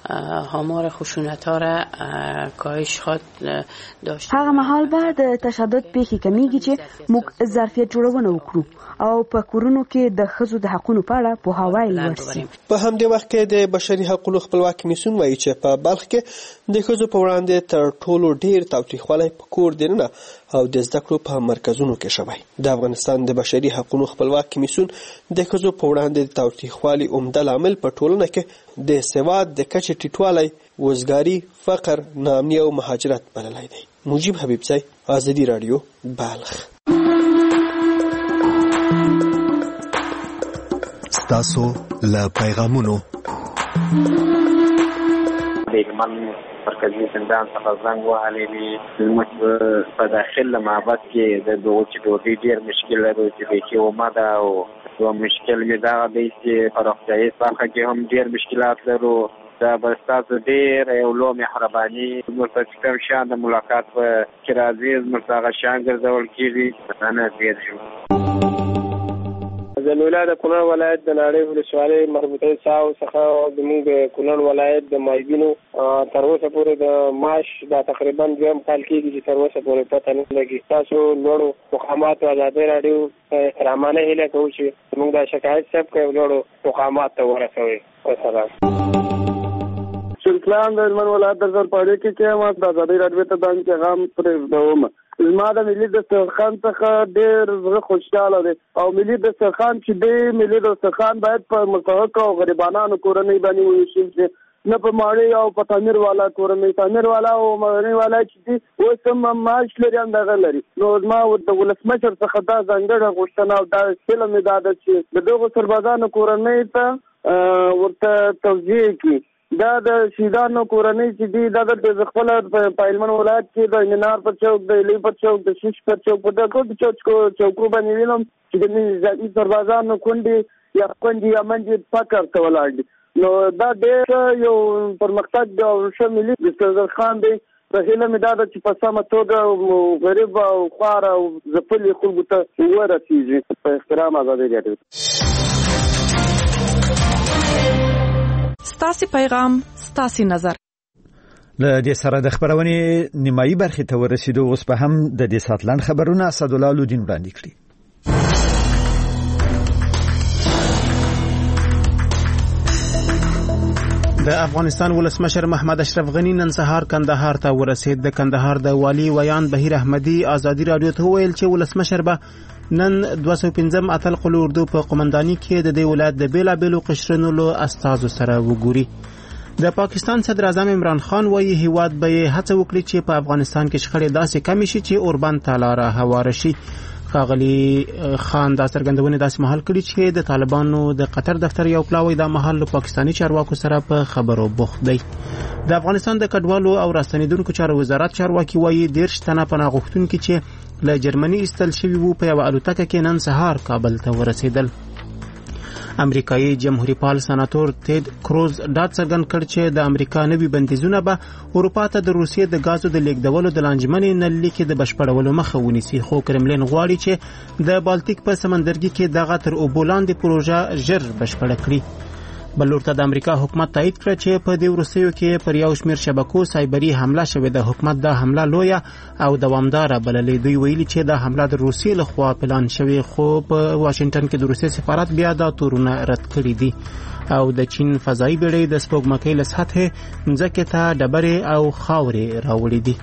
آمار خشونت ها را کاهش خواهد داشت. هغه مهال به د تشدد پیښې کمیږي چې موږ ظرفیت جوړونه وکړو او په کورونو کې د ښځو د حقونو په اړه پوهاوی لوړ شي. په همدې وخت کې د بشري حقوقو خپلواک کمیسیون وایي چې په بلخ کې د ښځو په وړاندې تر ټولو ډیر تاوتریخوالی په کور دننه او د زده کړو په مرکزونو کې شوی. د افغانستان د بشري حقوقو خپلواک کمیسیون د ښځو په وړاندې د تاوتریخوالي عمده لامل په ټولنه کې د سواد د کچې ټیټوالی، وزګاري، فقر، ناامني او مهاجرت بللی دی. مجيب حبیبزی، ازادي راډیو، بلخ. ستاسو له پیغامونو دیگمن مرکزی زندان څخه زنګ وهلی دی. زموږ په داخل معبد کې د دوج ډوډۍ ډېر مشکل لري چې بیخي ومه ده او یو مشکل مې دغه دی چې په روغتیایي برخه کې هم ډېر مشکلات لرو. دا به ستاسو ډېر یو لوی مهرباني زموږ ته چې کوم شیان د ملاقات په کې راځي زموږ ته هغه شیان ګرځول کېږي. مننه ډېر شو. زموږ د کونړ ولایت د ناړۍ ولسوالۍ مربوطه ساو څخه زموږ کونړ ولایت د مایبینو تر اوسه پورې د معاش دا تقریبا دویم کال کېږي چې تر اوسه پورې پته نه لګي. تاسو لوړو مقاماتو ازادي راډیو احترامانه هیله کوو چې زموږ دا شکایت ثبت کړئ، لوړو مقامات ته ورسوئ. والسلام. څنګه اسلام د هلمند ولایت د زرپاړې کې کې د ازادۍ راډیو ته دام پیغام پرېږدوم. زما د ملي دسترخوان څخه ډېر زړه خوشحاله دی او ملي دسترخوان چې دی ملي دسترخوان باید په مستحق او غریبانو کورنۍ باندې وویشل شي، نه په ماړی او په تعمیر والا کورنۍ. تعمیر والا او ماړی والا چې دي اوس هم معاش لري همدغه لري. نو زما د ولسمشر څخه دا ځانګړې غوښتنه او دا هیله مې دا ده چې د دغو سربازانو کورنۍ ته ورته توجیه کړي. دا د شهیدانو کورنۍ چې دي دا د خپل په هلمند ولایت کې د مینار پر چوک، د ایلي پر چوک، د شیش پر چوک، په دغه چوکو باندې وینم چې د نظامي سربازانو کونډې یا کونډې یا منډې فقر ته ولاړ دي. نو دا ډېر یو پرمختګ او ښه ملي دسترخوان دی. په هیله مې دا ده چې په سمه توګه غریب او خوار او ځپلي خلکو ته ورسېږي. په احترام ازادۍ راډیو. ستاسې پیغام ستاسې نظر. له دې سره د خبرونې نیمایي برخې ته ورسېدو. اوس به هم د دې ساعت لنډ خبرونه اسدالله لودین وړاندې کړي. د افغانستان ولسمشر محمد اشرف غنی نن سهار کندهار ته ورسید. د کندهار د والی ویان بهیر احمدی ازادي رادیو ته ویل چې ولسمشر به نن دوه سوه پنځم اتل قلو اردو په قومنداني کې د دې ولایت د بیلابیلو قشرونو له استازو سره وګوري. د پاکستان صدر اعظم عمران خان وایي هیواد به هڅه وکړي چې په افغانستان کې شخړې داسې کم شي چې اوربند ته لاره هواره شي. ښاغلي خان دا څرګندونې داسې مهال کړي چې د طالبانو د قطر دفتر یو پلاوی دا مهال له پاکستاني چارواکو سره په خبرو بوخت دی. د افغانستان د کډوالو او راستنیدونکو چارو وزارت چارواکي وایي دېرش تنه پناه غوښتونکي چې له جرمني ایستل شوي وو په یوه الوتکه کې نن سهار کابل ته ورسېدل. امریکایي جمهوریت پال سناتور تید کروز دا څرګند کړ چې د امریکا نوي بندیزونه به اروپا ته د روسیې د غازو د لیږدولو د لانجمنې نللي کې د بشپړولو مخه ونیسي. خو کرملین غواړي چې د بالتیک په سمندرګي کې دغه تر اوبو لاندې پروژه ژر بشپړه کړي. بلور ته د امریکا حکومت تایید کړ چې په دې وروستیو کې پر یو شمېر شبکو سایبري حمله شوې ده. حکومت دا حمله لویه او دوامداره بللې. دوی ویلي چې دا حمله د روسیې لخوا پلان شوې، خو په واشنگټن کې د روسیې سفارت بیا دا تورونه رد کړي دي. او د چین فضایي بیړۍ د سپوږمکۍ له سطحې ځمکې ته ډبرې او خاورې راوړي دي.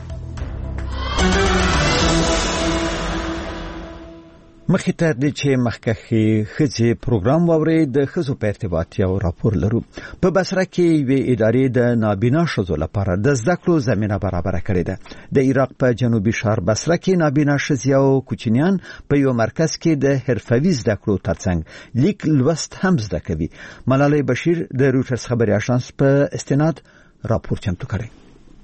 مخې ته د چې مخکښې ښځې پروګرام واوري د ښځو په ارتباط یو راپور لرو. په بصره کې یوې ادارې د نابینا ښځو لپاره د زده کړو زمینه برابره کړې ده. د عراق په جنوبي ښار بصره کې نابینا ښځې او کوچنیان په یو مرکز کې د حرفوي زده کړو ترڅنګ لیک لوست هم زده کوي. ملالۍ بشیر د رویټرز خبري اژانس په استناد راپور چمتو کړی.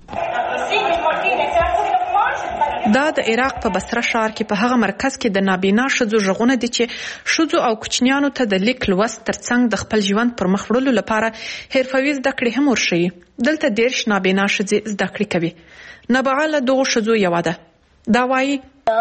دا د عراق په بصره ښار کې په هغه مرکز کې د نابینا ښځو ژغونه دي چې ښځو او کوچنیانو ته د لیک لوست ترڅنګ د خپل ژوند پر مخ وړلو لپاره حرفوي زده کړې هم ورښيي. دلته دېرش نابینا ښځې زده کړې کوي. نبغه له دغو ښځو یوه ده. دا وایي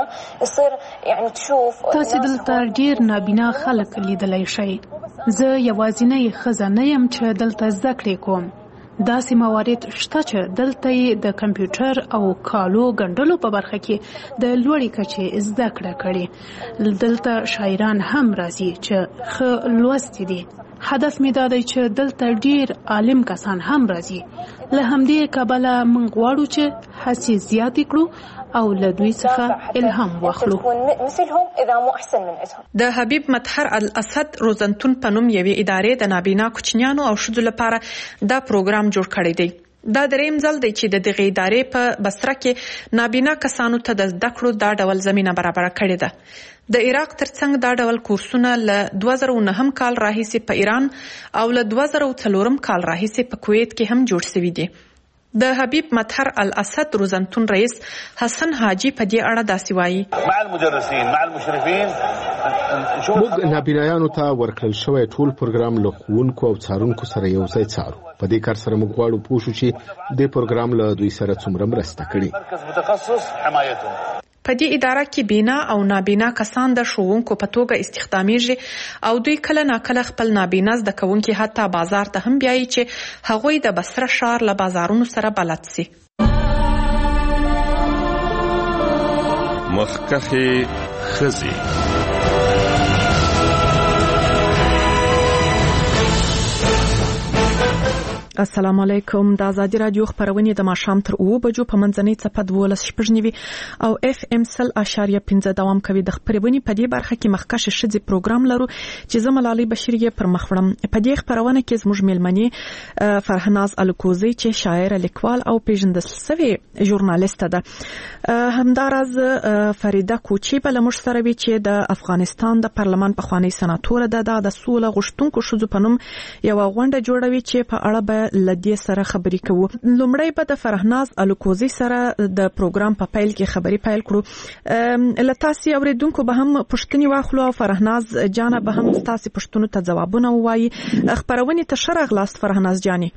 تاسې دلته ډیر نابینا خلک لیدلی شئ. زه یوازینۍ ښځه نه یم چې دلته زده کړې کوم. داسې موارد شته چې دلته د کمپیوټر او کالو ګنډلو په برخه کې د لوړې کچې زده کړه کړې. دلته شاعران هم راځي چې ښه لوستي دي. هدف مې دا دی چې دلته ډیر عالم کسان هم راځي. له همدې کبله موږ غواړو چې هڅې زیاتې کړو او له دوی څخه الهام واخلو. د حبیب مطهر الاسد روزنتون په نوم یوې ادارې د نابینا کوچنیانو او ښځو لپاره دا پروګرام جوړ کړی دی. دا دریم ځل دی چې د دغې ادارې په بصره کې نابینا کسانو ته د زده کړو دا ډول زمینه برابره کړې ده. د عراق ترڅنګ دا ډول کورسونه له دوه زره نهم کال راهیسې په ایران او له دوه زره څلورم کال راهیسې په کویت کې هم جوړ شوي دي. د حبیب مطهر الاسد روزنتون رئیس حسن حاجی په دې اړه داسې وایي. مع المدرسین مع المشرفین موږ نابینایانو ته ورکړل شوی ټول پروګرام له ښوونکو او څارونکو سره یو ځای څارو. په دې کار سره موږ غواړو پوه شو چې دې پروګرام له دوی سره څومره مرسته کړې. په دې اداره کې بینا او نابینا کسان د ښوونکو په توګه استخدامیږي او دوی کله ناکله خپل نابینا زده کوونکي حتی بازار ته هم بیایي چې هغوی د بصره ښار له بازارونو سره بلد سي. مخکښې ښځې. السلام علیکم. د ازادي رادیو خبرونه د ماښام تر اوه بجو په منځنۍ څپه دولس شپږ نیوي او اف ام سل اشاریه پنځه دوام کوي. د خبرونه په دې برخه کې مخکښ شذي پروګرام لرو چې زملالي بشریه پر مخوړم. په دې خبرونه کې زموږ ملمنې فرهناز الکوزی چې شاعر، لیکوال او پیژندل شوی ژورنالیست ده. همداراز فریده کوچی په لمش سره وی چې د افغانستان د پارلمان په خوانی سناتور ده د سوله غشتونکو شذو پنوم یو غونډه جوړوي چې په اړه به لدی سره خبرې کوو. لومړی به د فرهناز الکوزی سره د پروګرام په پیل کې خبرې پیل کړو. لتاسي اوریدونکو به هم پښتني واخلو او فرهناز جان به هم تاسو پښتنو ته ځوابونه وایي. خبرونه ته شرغ لاست فرهناز جاني.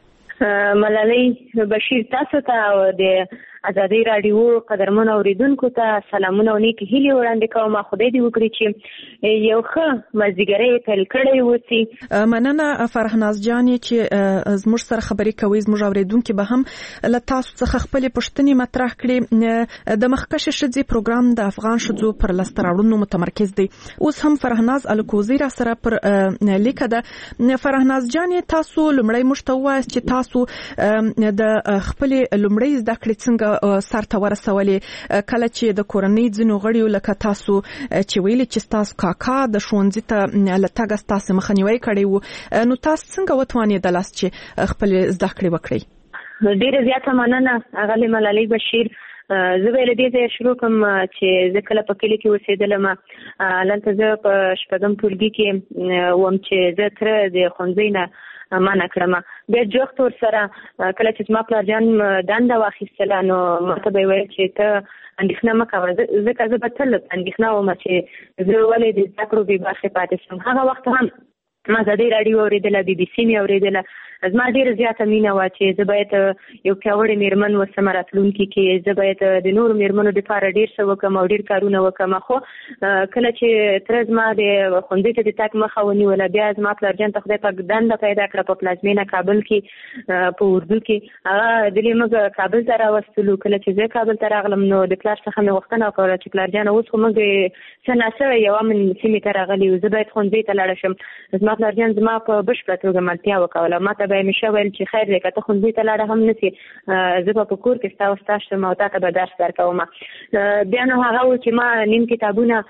ملالۍ بشیر تاسو ته او د ازادي رادیو قدرمن اوریدونکو ته سلامونه او نیکی هیلې وړاندې کوم. خدای دې وکړي چې یو ښه مازدیګری پیل کړی وسی. مننه فرهناز جاني چې زموږ سره خبرې کوي. زموږ اوریدونکو به هم له تاسو څخه خپل پښتني مطرح کړي. د مخکښ شذي پروګرام د افغان شذو پر لستراړونو متمرکز دی. اوس هم فرهناز الکوزی را سره پر لیکه ده. فرهناز جاني تاسو لومړی مشتوي چې تاسو د خپل لومړی زده کړې څنګه سرته ورسولې کله چې د کورنۍ ځینو غړیو لکه تاسو چې ویلي چې تاسو کاکا د ښوونځي ته لټګ تاسو مخنیوي کړی وو، نو تاسو څنګه وتوانیدل چې خپل زده کړې وکړئ؟ ډیره زیاته مننه اغلی ملالۍ بشیر. زه به له دې ځایه شروع کوم چې زه کله په کلي کې اوسېدلم. هلته زه په شپږم ټولګي کې وم چې زه تره د ښوونځي نه منع کړم. بیا جوخت ورسره کله چې زما پلارجان دنده واخیستله نو ماته به یې ویل چې ته اندېښنه مه کوه، ځکه زه به تل اندېښنه وم چې زه ولې د زده کړو بې برخې پاتې شم. هغه وخت هم ما ازادي راډیو اورېدله، بي بي سي مې اورېدله. زما ډېره زیاته مینه وه چې زه باید یو پیاوړې مېرمن وسم راتلونکي کې. زه باید د نورو مېرمنو دپاره ډېر څه وکړم او ډېر کارونه وکړم. خو کله چې تره زما د ښوونځي ته د تګ مخه ونیوله، بیا زما پلارجان ته خدای پاک دنده پیدا کړه په پلازمینه کابل کې په اردو کې. هغه دلې موږ کابل ته راوستلو. کله چې زه کابل ته راغلم نو د پلار څخه مې غوښتنه وکړه چې پلارجانه اوس خو موږ څه ناڅه یوه من سیمې ته راغلي یو، زه باید ښوونځي ته لاړه شم. زما پلارجان زما په بشپړه توګه ملتیا وکوله. ما ته به یې همیشه ویل چې خیر دی که ته ښوونځي ته لاړه هم نسې، زه به په کور کې ستا او ستا شم او تا ته به درس درکوم. بیا نو هغه و چې ما نیم کتابونه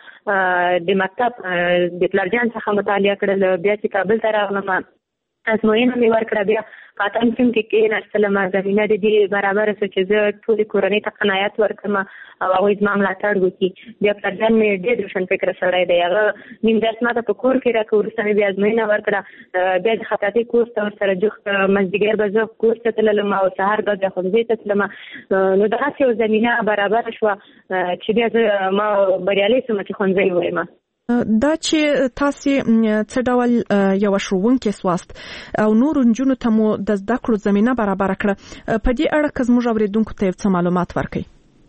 د مکتب د پلارجان څخه مطالعه کړل. بیا چې کابل ته راغلم ازموینه مې ورکړه. بیا په اتم صنف کې کېناستلم. زمینه د دې برابره شوه چې زه ټولې کورنۍ ته قناعت ورکړم او هغوی زما ملاتړ وکړي. بیا پلارجان مې ډېر روشنفکره سړی دی. هغه نیم درس ما ته په کور کې راکړه. وروسته مې بیا ازموینه ورکړه. بیا د خطاطۍ کورس ته ورسره جوخت مازدیګر به زه کورس ته تللم او سهار به بیا ښوونځي ته تلم. نو دغسې یو زمینه برابره شوه چې بیا زه ما بریالی شوم چې ښوونځی ووایم. دا چې تاسو څه ډول یو ښوونکی سواست او نور نجونو ته مو د زده کړو زمينه برابر کړه، په دې اړه که زموږ اوریدونکو ته څه معلومات ورکړئ؟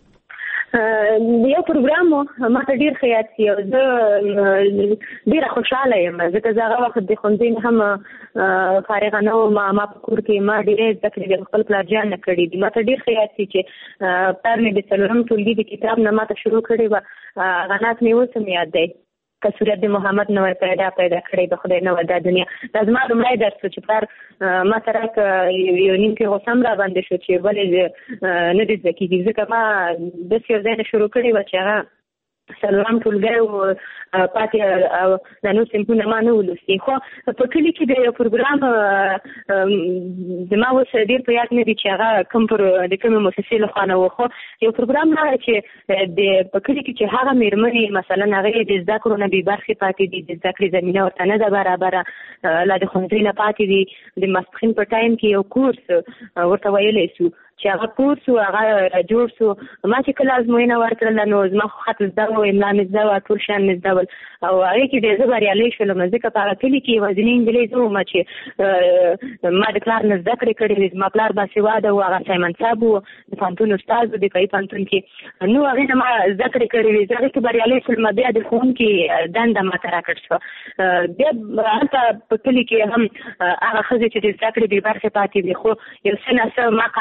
یو پروګرام ما ته ډېر ښه یاد شي او زه ډېره خوشحاله یم ځکه زه هغه وخت د ښوونځي نه هم فارغه نه وم. ما په کور کې ما ډېرې زده کړې د خپل پلارجان نه کړي دي. ما ته ډېر ښه یاد شي چې پلار مې د څلورم ټولګي د کتاب نه ما ته شروع کړې وه. غنات مې اوس هم یاد دی که صورت د محمد نو پیدا پیدا کړی د خدای نو د دنیا. دا زما لومړی درس چې پلار ما سره یو نیم کې غوسم را باندې شو چې ولې نه دې زده کېږي، ځکه ما داسې یو ځای نه شروع کړی وه چې هغه څلورم ټولګی و پاتې او د نور صنفونه ما نه ولوستي. خو په کلي کې د یو پروګرام زما اوس ډېر په یاد نه دي چې هغه کوم د کومې مؤسسې لخوا نه و. خو یو پروګرام راغی چې د په کلي کې چې هغه مېرمنې مثلا هغې د زده کړو نه بې برخې پاتې دي، د زده کړې زمینه ورته نه ده برابره، لا د ښوونځي نه پاتې دي. د ماسپښین په ټایم کې یو کورس ورته ویلی سو چې هغه کورس و هغه راجوړ سو. ما چې کله ازموینه ورکړله نو زما خو خط زده و، املا مې زده وه، ټول شیان مې زده ول او هغې کې ډېر زه بریالی شولم ځکه په هغه کلي کې یوازینۍ نجلۍ زه وم چې ما د پلار نه زده کړې کړې وې. زما پلار باسواده و، هغه سایمن صاحب و، د پوهنتون استاد و دفاعي پوهنتون کې. نو هغې نه ما زده کړې کړې وې، زه هغې کې بریالی شولم. بیا د ښوونکي دنده ما ته راکړ شوه. بیا هلته په کلي کې هم هغه ښځې چې د زده کړې بې برخې پاتې وې خو یو څه ناڅه ما قانع کړل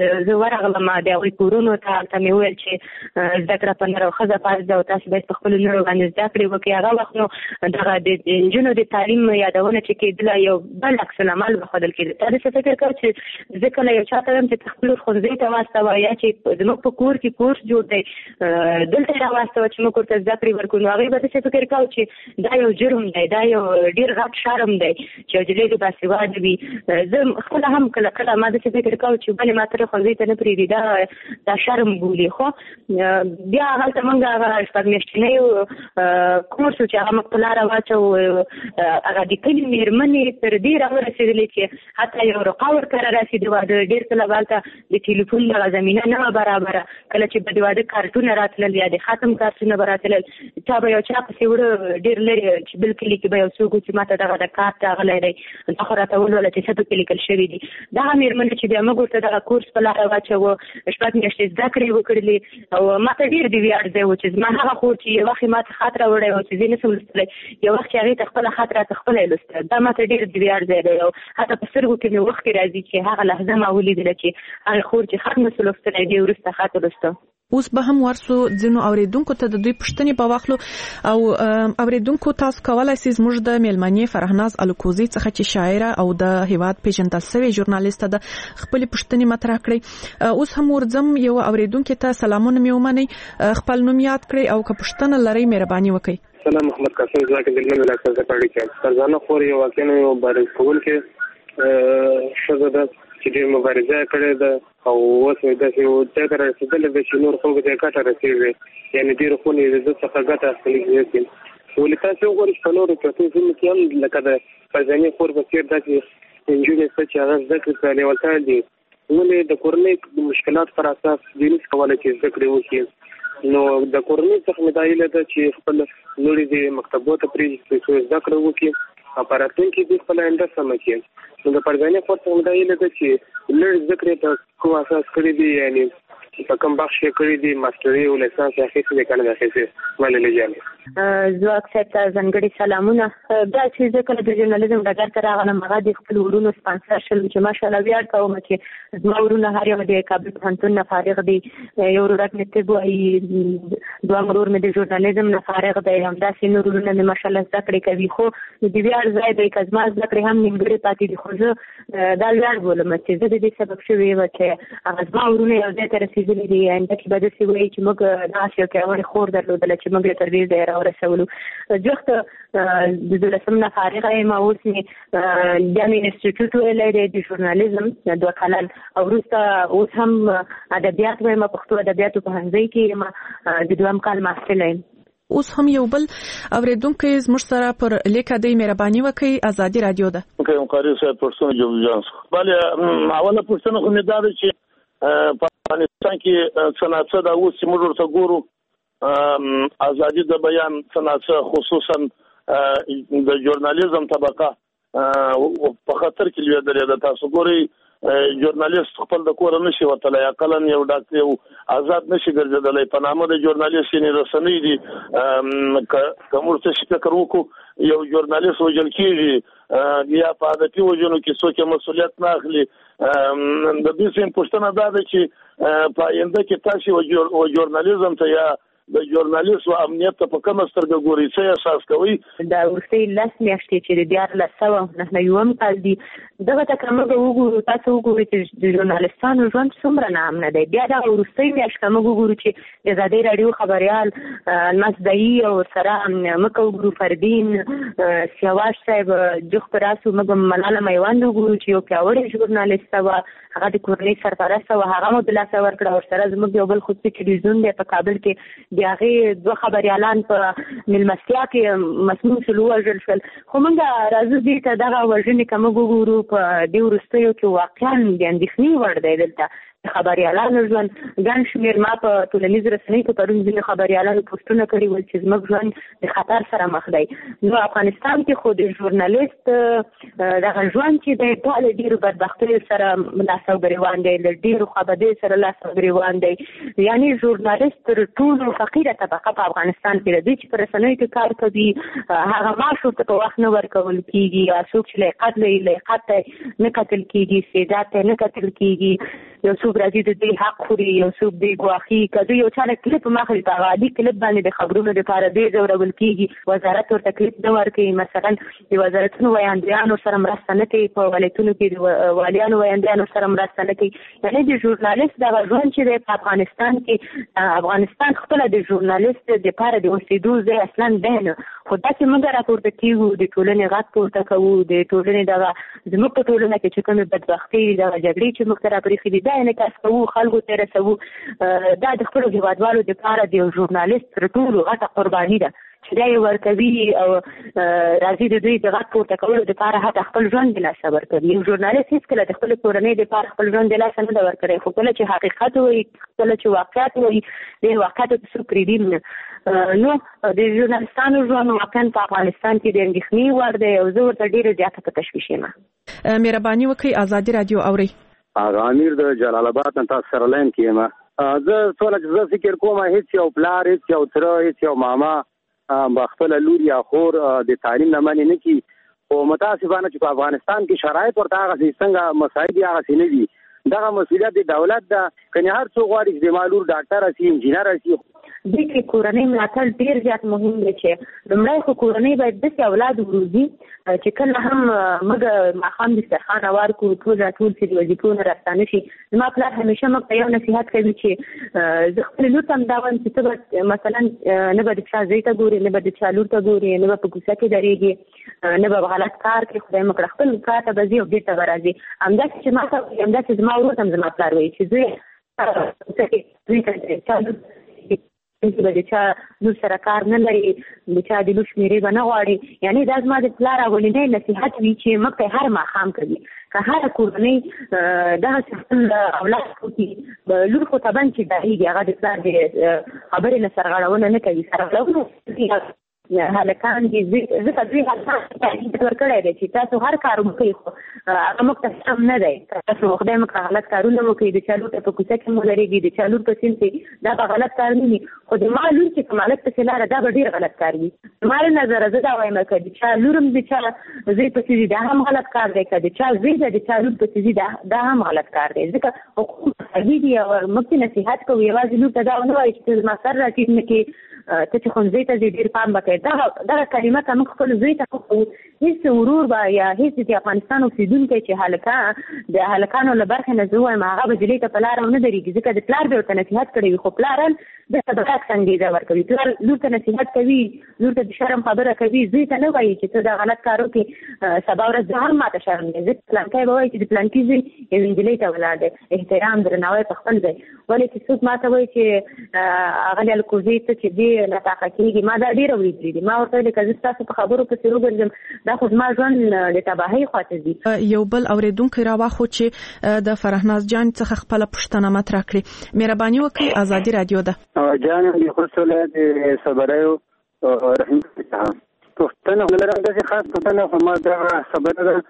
زه ورغلم د هغوی کورونو ته هلته مې وویل چې زده کړه په نر او ښځه فرض ده او تاسو باید په خپلو نرو باندې زده کړې وکړئ. هغه وخت نو دغه د نجونو د تعلیم یادونه چې کېدله یو بل عکس العمل وښودل کېده. تا داسې فکر کوه چې زه کله یو چا ته وایم چې ته خپلو ښوونځیو ته واستوه یا چې زموږ په کور کې کورس جوړ دی دلته یې راواستوه چې موږ ورته زده کړې ورکړو، نو هغوی به داسې فکر کوو چې دا یو جرم دی، دا یو ډېر غټ شرم دی چې یو نجلۍ دې باسواده وي. زه خپله هم کله کله ما داسې فکر کوو چې ولې ما ته ښوونځي ته نه پرېږدي، دا دا شرم بولي. خو بیا هلته موږ هغه شپږ میاشتنی کورس چې هغه موږ په لاره واچوو، هغه د کلي مېرمنې تر دې راورسېدلې چې حتی یو رقا ورکره راسي د واده. ډېر کله به هلته د ټلیفون دغه زمینه نه وه برابره، کله چې به د واده کارتونه راتلل یا د ختم کارتونه به راتلل، چا به یو چا پسې وړه ډېر لرې چې بل کلي کې به یو څوک و چې ما ته دغه د کارت راغلی دی، دا خو راته ولوله چې څه پکې لیکل شوي دي. دغه مېرمنې چې بیا موږ ورته دغه کورس په لاره واچوو، شپږ میاشتې زده کړې وکړلې او ما ته ډېر د ویاړ ځای و چې زما هغه خور چې یو وخت یې ما ته خط راوړی و چې زه یې نشم لوستلی، یو وخت چې هغې ته خپله خط راته خپله یې لوسته. دا ما ته ډېر د ویاړ ځای دی او حتی په سترګو کې مې اوښکې راځي چې هغه لحظه ما ولیدله چې هغې خور چې خط نسو لوستلی ډېر وروسته خط ولوسته. اوس به هم ورسو ځینو اوریدونکو ته د دوی پوښتنې په واخلو. او اوریدونکو تاسو کولای شئ زموږ د میلمنې فرهناز الکوزي څخه چې شاعره او د هیواد پیژندل شوې ژورنالیسټه ده خپل پوښتنې مطرح کړئ. اوس هم ورځم یو اوریدونکو ته سلامونه مې ومنئ، خپل نوم یاد کړئ او که پوښتنه لرئ مهرباني وکړئ. سلام محمد قاسم زاکر دلمن علاقه زپاړي کې فرزانه خور یو واقعا یو بارز کول کې شګه ده چې ډېر مبارزه کړې ده او اوس یې داسې یو ځای ته رسېدلې ده چې نور خلکو ته یې ګټه رسېږي، یعنې ډېرو خونې د ده څخه ګټه اخلي. ولې تاسې وګورئ چې په نورو پرتو سیمو کې هم لکه د فرزانې خور په څېر داسې نجونې شته چې هغه زده کړې په لیوالتیا دي، ولې د کورنۍ د مشکلاتو پر اساس دوی نشي کولی چې زده کړې وکړي. نو د کورنۍ څخه مې دا هیله ده چې خپل لوڼې دې مکتبو ته پرېږدي چې زده کړه وکړي او په راتلونکي کې دوی خپله آینده سمه کړي. نو د فرزانې خور څخه مې دا هیله ده چې لږ زده کړې په کوم اساس کړي دي، یعنې په کوم بخش یې کړي دي، ماسټري او لیسانس یې اخیستې دي که نه دي اخیستې. مننه جانې. ځواک صاحب ته ځانګړي سلامونه. دا چې زه کله د ژورنالیزم ډګر ته راغلم هغه د خپلو وروڼو سپانسر شول چې ماشاءالله ویاړ کوم چې زما وروڼه هر یو د کابل پوهنتون نه فارغ دي، یو ورور مې طب وایي، دوهم ورور مې د ژورنالیزم نه فارغ دی، همداسې نور وروڼه مې ماشاءالله زده کړې کوي. خو د ویاړ ځای دی که زما زده کړې هم نیمګړې پاتې دي، خو زه دا ویاړ بولم چې زه د دې سبب شوې وه چې هغه زما وروڼه یو ځای ته رسېدلي دي. آینده کې به داسې وایي چې موږ داسې یو پیاوړې خور درلودله چې موږ یې تر دې ځایه راورسولو. جوخت د دولسم نه فارغه یم، اوس مې بیا مې انسټیټیوټ ویلی دی د ژورنالیزم دوه کلن، او وروسته اوس هم ادبیات وایم، پښتو ادبیاتو پوهنځي کې یم، د دویم کال محصله یم. اوس هم یو بل اوریدونکی زموږ سره پر لیکه دی، مهرباني وکړئ. ازادي رادیو ده. اوکې مقرر صاحب پښتون جو جانس بله اوله پښتنه خو مې دا ده چې په افغانستان کې څه دا اوس چې موږ ورته ګورو ازادي د بیان څه خصوصا د ژورنالیزم طبقه په خطر کې لویدلې ده. تاسو ګورئ ژورنالیست خپل د کور نشي وتلی، اقلا یو ډاکټر یو آزاد نشي ګرځېدلی په نامه د ژورنالیست یعنې رسنۍ دي. که موږ څه فکر وکړو یو ژورنالیست وژل کېږي یا په عادتي وژنو کې څوک یې مسؤلیت نه اخلي. د دې سیم پوښتنه دا ده چې په آینده کې تاسې و ژورنالیزم ته یا د ژورنالیست و امنیت ته په کومه سترګه ګورئ، څه احساس کوئ؟ دا وروستۍ لس میاشتې چې د دیارلس سوه نهه نویم کال دي دغه ته که موږ وګورو، تاسو وګورئ چې د ژورنالیستانو ژوند څومره ناامنه دی. بیا دغه وروستۍ میاشت که موږ وګورو چې د ازادۍ راډیو خبریال الماس دایي او سره موږ وګورو فردین سیاواش صاحب جوخ په راسو، موږ ملاله میوند وګورو چې یو پیاوړې ژورنالیسته وه، هغه د کورنۍ سرپرسته وه، هغه مو دلاسه ورکړه. ورسره زموږ یو بل خصوصي ټلویزیون دی په کابل کې، د هغې دوه خبریالان په میلمستیا کې مسموم شول، ووژل شول. خو موږ راځو دې ته دغه وژنې که موږ وګورو په دې وروستیو کې واقعا د اندېښنې وړ دی. دلته خبریالانو ژوند ګڼ شمېر ما په ټولنیزو رسنیو کې پرون ځینې خبریالانو پوسټونه کړي ول چې زموږ ژوند د خطر سره مخ دی. نو افغانستان کې خو د ژورنالیست دغه ژوند چې دی ټول ډېرو بدبختیو سره لاس او ګریوان دی، له ډېرو خوابدیو سره لاس او ګریوان دی. یعنې ژورنالیست تر ټولو فقیره طبقه په افغانستان کې ده. دوی چې په رسنیو کې کار کوي هغه معاش ورته په وخت نه ورکول کېږي، یا څوک چې لیاقت لري لیاقت ته نه کتل کېږي، استعداد ته نه کتل کېږي. یو څوک څوک راځي د دوی حق خوري، یو څوک دوی ګواښي، که دوی یو چا نه کلیپ ماخلي په هغه عادي کلیپ باندې د خبرونو دپاره دوی ځورول کېږي، وزارت ورته کلیپ نه ورکوي. مثلا د وزارتونو ویاندویانو سره مرسته نه کوي، په ولایتونو کې د والیانو ویاندویانو سره مرسته نه کوي. یعنې د ژورنالیست دغه ژوند چې دی په افغانستان کې، افغانستان خپله د ژورنالیست دپاره د اوسېدو ځای اصلا دی نه، خو داسې موږ راپورته کېږو، د ټولنې غږ پورته کوو، د ټولنې دغه زموږ په ټولنه کې چې کومې بدبختۍ دغه جګړې چې موږ ته راپرېښې دي دا انعکاس کوو، خلکو ته یې رسوو. دا د خپلو هېوادوالو دپاره د یو ژورنالیست تر ټولو غټه قرباني ده چې دا یې ورکوي او راځي د دوی د غږ پورته کولو دپاره حتی خپل ژوند د لاسه ورکوي. یو ژورنالیست هېڅکله د خپلې کورنۍ دپاره خپل ژوند د لاسه نه ده ورکړی، خو کله چې حقیقت وایي، کله چې واقعیت وایي، د واقعیتو ته څوک پرېږدي نه. نو د ژورنالستانو ژوند واقعا په افغانستان کې د اندېښنې وړ دی او زه ورته ډېره زیاته په تشویش یم. مهرباني وکړئ ازادي راډیو اورئ. امیر د جلال آباد نه تاسو سره لاین کې یم. زه څومره چې زه فکر کوم هېڅ یو پلار، هېڅ یو تره، هېڅ یو ماما به خپله لور یا خور د تعلیم نه منې نه کړي، خو متاسفانه چې په افغانستان کې شرایط ورته هغسې څنګه مساعد دي هغسې نه دي. دغه مسؤلیت د دولت ده، کنې هر څوک غواړي چې د ما لور ډاکټره شي، انجینره شي. دې کې کورنۍ ملاتړ ډېر زیات مهم دی چې لومړی خو کورنۍ باید داسې اولاد وروزي چې کله هم موږ ماښام دسترخوان هوار کړو، ټول راټول شي، د وظیفو نه راستانه شي. زما پلار همیشه موږ ته یو نصیحت کوي چې زه خپلې لور ته هم دا وایم چې ته به مثلا نه به د چا زوی ته ګورې، نه به د چا لور ته ګورې، نه به په کوڅه کې درېږې، نه به غلط کار کوې، خدای مه کړه خپل کار ته به ځې او بېرته به راځې. همداسې چې ما ته وایي، همداسې زما ورور ته هم زما پلار وایي چې زوی کوڅه کې زوی ته چا لور به د چا لور سره کار نه لري، د چا د لور شمېرې به نه غواړي. یعنې دا زما د پلار اولنی نصیحت وي چې موږ ته هر ماښام کوي. که هره کورنۍ دغسې خپل اولاد وکړي، لور خو طبعا چې ډارېږي، هغه د پلار د خبرې نه سرغړونه نه کوي. سرغړونه هلکان دي، ځکه دوی هلکان ورکړی دی چې تاسو هر کار وکړئ، خو هغه موږ ته سم نه دی. تاسو خدای موږ ته غلط کارونه وکړئ، د چا لور ته په کوڅه کې مو درېږي، د چا لور په سیند کې، دا به غلط کار نه وي. خو د ما لور چې په مالک پسې لاړه دا به ډېر غلط کار وي. زما له نظره زه دا وایم که د چا لور هم د چا زوی پسې ځي دا هم غلط کار دی، که د چا زوی د چا لور پسې ځي دا هم غلط کار دی. ځکه حقوق مساوي دي او موږ ته نصیحت کوو، یوازې لور ته دا ونه وایي چې ته زما سر راټیټ نه کړې، ته چې ښوونځي ته ځې ډېر پام به کوې. دغه دغه کلمه که موږ خپل زوی ته وکړو، هېڅ ورور به یا هېڅ د افغانستان اوسېدونکی چې هلکان د هلکانو له برخې نه زه وایم هغه به جلۍ ته په لاره ونه درېږي، ځکه د پلار به ورته نصیحت کړی وي. خو پلار هم دلته د غږ انګېزه ورکوي، پلار لور ته نصیحت کوي، لور ته د شرم خبره کوي، زوی ته نه وایي چې ته دا غلط کار وکړې، سبا ورځ زه هم ماته شرم دی. ځکه پلانکی به وایي چې د پلانکي زوی یو نجلۍ ته ولاړ دی. احترام، درناوی په خپل ځای. ولې چې څوک ماته وایي چې اغلې الکوزي ته چې دې ناطاقه کېږي، ما دا ډېره اورېدلي دي. ما ورته ویلې که زه ستاسو په خبرو پسې وګرځم دا خو زما ژوند د تباهۍ خواته ځي. یو بل اورېدونکی راواخو چې د فرهناز جان څخه خپله پوښتنه مطرح کړي. مهرباني وکړئ، ازادي راډیو ده. جان د خوست ولایت صبریو رحیم څخه پوښتنه لرم، داسې خاص پوښتنه خو ما دا خبره ده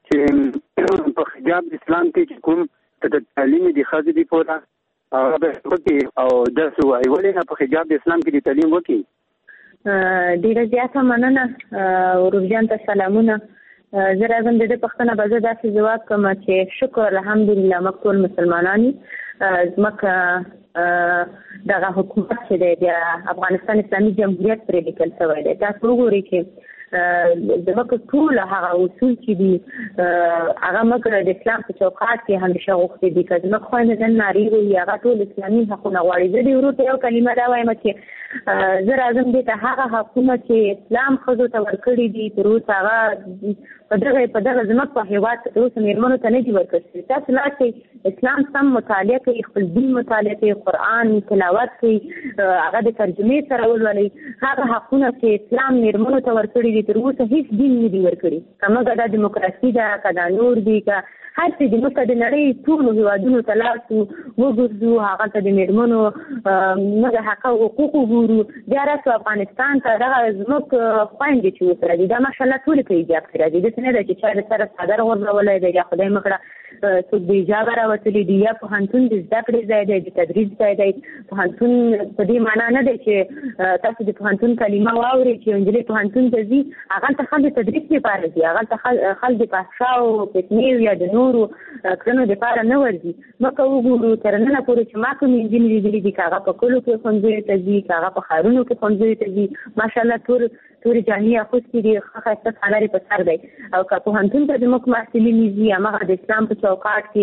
چې په حجاب اسلام کې چې کوم د تعلیم د ښځې دي پوره هغه به وکړي او داسې وایي ولې نه په حجاب د اسلام کې د تعلیم وکړي. ډېره زیاته مننه ورور جان ته سلامونه. زه راځم د دې پوښتنه به زه داسې ځواب کوم چې شکر الحمدلله موږ ټول مسلمانان یو. زموږ دغه حکومت چې دی د افغانستان اسلامي جمهوریت پرې لیکل شوی دی. تاسو وګورئ چې زموږ ټول هغه اصول چې دي هغه موږ د اسلام په چوکاټ کې همیشه غوښتي دي. که زموږ خویندې نن نارې وي هغه ټول اسلامي حقونه غواړي. زه دې ورور ته یو کلمه دا وایم چې زه راځم دې ته هغه حقونه چې اسلام ښځو ته ورکړي دي تر اوسه هغه په دغه په دغه زموږ په هېواد تر اوسه مېرمنو ته نه دي ورکړل شوي. تاسو لاړ شئ اسلام سم مطالعه کوي، خپل دین مطالعه کوي، قرآن تلاوت کوي، هغه د ترجمې سره ولولئ. هغه حقونه چې اسلام مېرمنو ته ورکړي دي تر اوسه هېڅ دین نه دي ورکړي. که موږ دا دیموکراسي ده، که دا نور دي، که هر څه دي، موږ ته د نړۍ ټولو هېوادونو ته لاړ شو وګرځو، هغه ته د مېرمنو موږ حق او حقوق وګورو. بیا راسو افغانستان ته دغه زموږ خویندې چې اوس راځي دا ماشاءالله ټولې په حجاب کې راځي. داسې نه ده چې چا د سره څادر غورځولی دی یا خدای مه کړه څوک د حجاب راوتلي دي یا پوهنتون د زده کړې ځای دی د تدریس ځای دی. پوهنتون په دې معنا نه دی چې تاسو د پوهنتون کلمه واورئ چې نجلۍ پوهنتون ته ځي هغه ته خل د تدریس لپاره ځي، هغه ته خل د فحشا او فتنې یا د نورو کړنو لپاره نه ورځي. موږ وګورو تر ننه پورې چې ما کوم نجونې لیدلې دي که هغه په کلو کې ښوونځیو ته ځي که هغه په ښارونو کې ښوونځیو ته ځي، ماشاءالله ټول تورې جامې اغوستې دي، ښه ښایسته سالارې په سر دی. او که پوهنتون ته زموږ محصلین ځي هماغه د اسلام په چوکاټ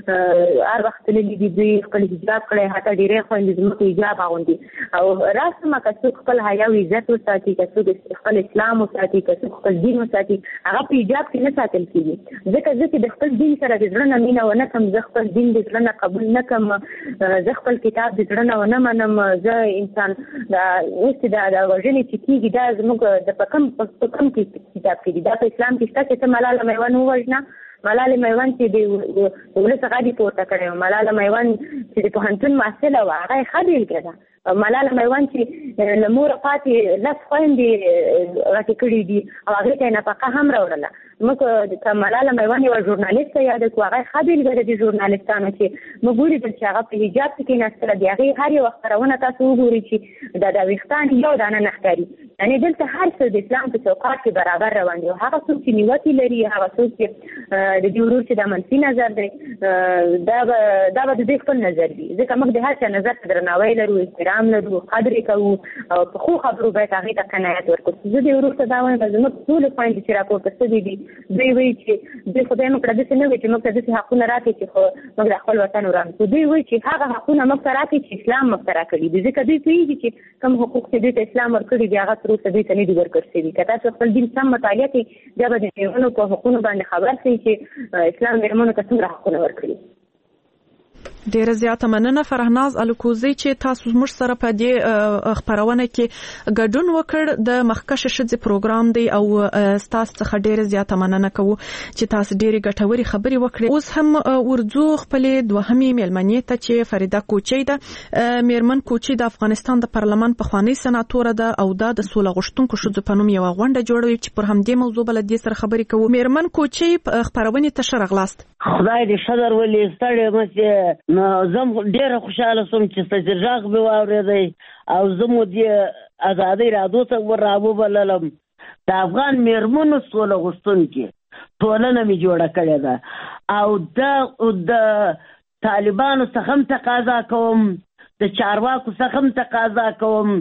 کې هر وخت تللي دي، دوی خپل حجاب کړی، حتی ډېرې خویندې زموږ حجاب اغوندي. او راسمه که څوک خپل حیا او عزت وساتي، که څوک خپل اسلام وساتي، که څوک خپل دین وساتي، هغه په حجاب کې نه ساتل کېږي. ځکه زه چې د خپل دین سره د زړه نه مینه ونه کړم، زه خپل دین د زړه نه قبول نه کړم، زه خپل کتاب د زړه نه ونه منم، زه انسان اوس چې دا وژنې چې کېږي دا زموږ د په کم په کم کتاب کې دي، دا په اسلام کې شته چې ته ملاله میوند ووژنه. ملاله میوند چې د ولس غږ یې پورته کړی و، ملاله میوند چې د پوهنتون محصله وه هغه یې ښه بېلګه ده. ملاله میوند چې له موره پاتې لس خویندې غټې کړي دي او هغې ته یې نفقه هم راوړله. موږ که ملاله میوند یوه ژورنالسته یاده کړو، هغه یې ښه بېلګه ده د ژورنالستانو چې موږ ولیدل چې هغه په حجاب کې کېناستله، د هغې هر یوه خپرونه تاسو وګورئ چې دا د ویښتان یو دانه نه ښکاري. یعنې دلته هر څه د اسلام په چوکاټ کې برابر روان دي. او هغه څوک چې نیوکې لري، هغه څوک چې د دې ورور چې دا منفي نظر دی، دا به دا به د دوی خپل نظر وي. ځکه موږ د هر چا نظر ته درناوی لرو، احترام لرو، قدر یې کوو او په ښو خبرو باید هغې ته قناعت ورکړو. زه دې ورور ته دا وایم چې زموږ ټولې خویندې چې راپورته شوي دي دوی وایي چې دوی خدای موږ ته داسې نه وایي چې موږ ته داسې حقونه راکړي چې خو موږ د خپل وطن وران کړو. دوی وایي چې هغه حقونه موږ ته راکړي چې اسلام موږ ته راکړي دي. ځکه دوی پوهېږي چې کوم حقوق چې دوی ته اسلام ورکړي دي هغه تر اوسه دوی ته نه دي ورکړل شوي. که تاسو خپل دین سم مطالعه کړئ بیا به د مېرمنو په حقونو باندې خبر شئ چې اسلام مېرمنو ته څومره حقونه ورکړي. ډیره زیاته مننه فرهناز الکوزی چې تاسو موږ سره په دې خبرونه کې ګډون وکړ. د مخکشه شذ پروګرام دی او تاسو څخه ډیره زیاته مننه کوو چې تاسو ډیره ګټوري خبري وکړې. اوس هم ورځو خپل دوهمي مېلمنې ته چې فریده کوچی ده. میرمن کوچی د افغانستان د پارلمان په خوانی سناتور ده او دا د سوله غشتونکو شذ په نوم یو غونډه جوړوي چې پر همدې موضوع بل دې سره خبري کوو. میرمن کوچی خبرونه ته شرغلاست. خدای دې شذر ولې ستړي مې نو زم ډیره خوشاله سوم چې ستاسو ژغ به واورېدی او زمو دې ازادي رادیو ته ورابو بللم. د افغان میرمنو سوله غوښتونکي ټولنه می جوړه کړې ده او د د طالبانو څخه هم تقاضا کوم، د چارواکو څخه هم تقاضا کوم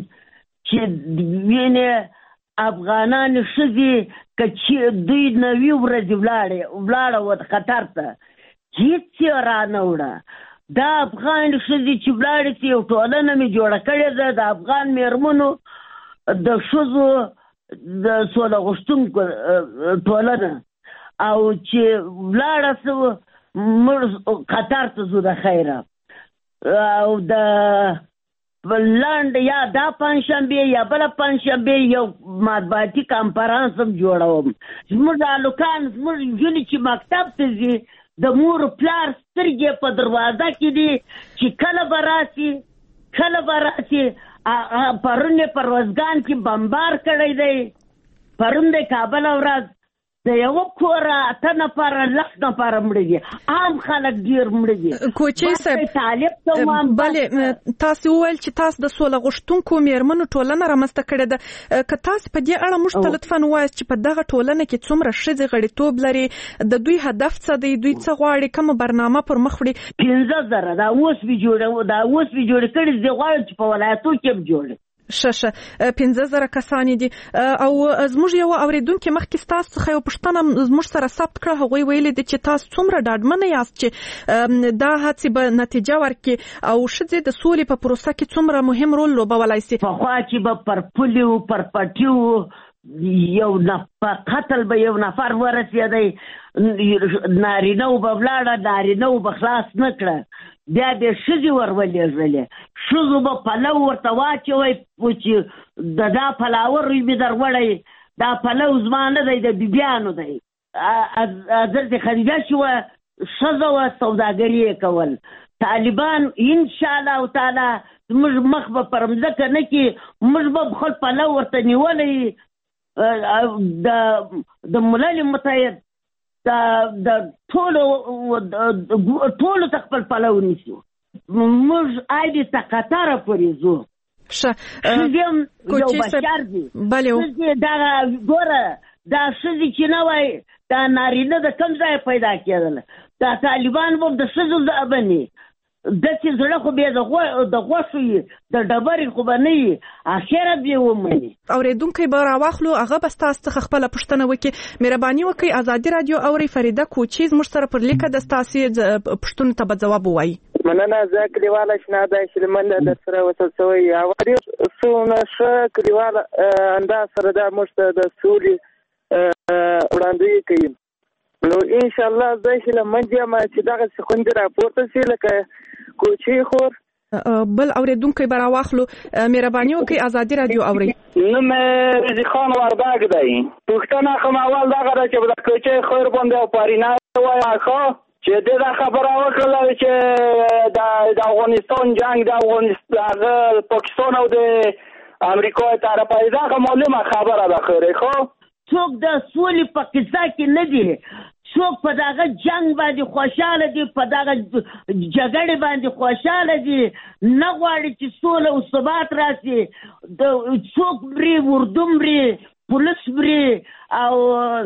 چې وینې افغانان ښځې که چې دوی نوي ورځې ولاړې ولاړه وه خطر ته هېڅ یې رانه وړه. دا افغان ښځې چې ولاړې چې یو ټولنه مې جوړه کړې ده د افغان میرمنو د ښځو د سوله غوښتونکو ټولنه او چې ولاړه څه موږ قطر ته ځو د خیره او د لنډ یا دا پنجشنبې یا بله پنجشنبې یو مطبوعاتي کنفرانس هم جوړوم. زموږ هلکان زموږ نجونې چې مکتب ته ځي د مور پلار سترګې په دروازه کې دي چې کله به راسي کله به راسي. پرون یې په روزګان کې بمبار کړی دی، پرون د کابل ورځ د یو کوره اته نفره لس نفره مړه دي، عام خلک ډیر مړه دي. کوچی صاحب بلې تاسو وویل چې تاسو د سوله غوښتونکو میرمنو ټولنه رامنځته کړې ده. که تاسو په دې اړه موږ ته لطفا ووایاست چې په دغه ټولنه کې څومره ښځې غړیتوب لري، د دوی هدف څه دی، دوی څه غواړي، کومه برنامه پر مخ وړي؟ پنځه زره دا اوس به جوړه دا اوس به جوړ کړي دي، غواړي چې په ولایتو کې به جوړي ششه پنځه زره کسان دي. او زموږ یو اوریدونکو مخکې تاسو څخه یو پوښتنه زموږ سره ثبت کړه، هغوی ویلي دي چې تاسو څومره ډاډمنه یاست چې دا هڅې به نتیجه ورکړي او ښځې د سولې په پروسه کې څومره مهم رول لوبولی شي؟ پخوا چې به پر پولیو پر پټیو یو په قتل به یو نفر ورسېدی، نارینه و به ولاړه، نارینه و به خلاص نه کړه، بیا به ښځې ور ولېږلې، ښځو به پلو ورته واچوئ چې د دا پلاور مې در وړی، دا پلو زما نه دی د بیبیانو دی. حضرت خدیجه شوه ښځه وه سوداګري یې کول. طالبان انشاءالله تعالی زموږ مخ به پر مځکه نه کړي، موږ به خپل پلو ورته نیولی. د ملل متحد د ټولو ټولو ته خپل پلو نیسو موږ آیدې ته قطاره پورې ځو ښځې هم یو بشر دي ښځې دغه ګوره دا ښځې چې نه وای دا نارینه د کوم ځای پیدا کېدله دا طالبان به د ښځو بني داسې زړه خو بیا د غوښو یي د ډبرې خو به نه یي اخره بیا ومني اورېدونکی به راواخلو هغه به ستاسو څخه خپله پوښتنه وکړي مهرباني وکړئ ازادي راډیو اورئ فریده کوچي زموږ سره پر لیکه د ستاسې پوښتنو ته به ځواب ووایي مننه زه کلیواله شناده شلمن در سره وصل شوی یم ډېر څونه ښه کلیواله انداز سره دا موږ ته د سولې وړاندویي کوي نو انشاءالله زه هیلهمند یم چې دغسې خوندې راپورته شي لکه کوچي خور بل اورېدونکی به راواخلو مهرباني وکړئ ازادي راډیو اورئ نوم مې رضي خان وردګ دی پوښتنه کوم اول دغه ده چې د کوچي خور باندې او پارینه وایي ښه چې دې دا خبره وکړله چې د افغانستان جنګ د افغانستان پاکستان او د امریکا طرفه دغه معلومه خبره ده خیرې ښه څوک د سولې په قصه کې نه دي څوک په دغه جنگ باندې خوشاله دي په دغه جګړې باندې خوشاله دي نه غواړي چې سوله او ثبات راشي څوک مري اردو مري پولیس مري او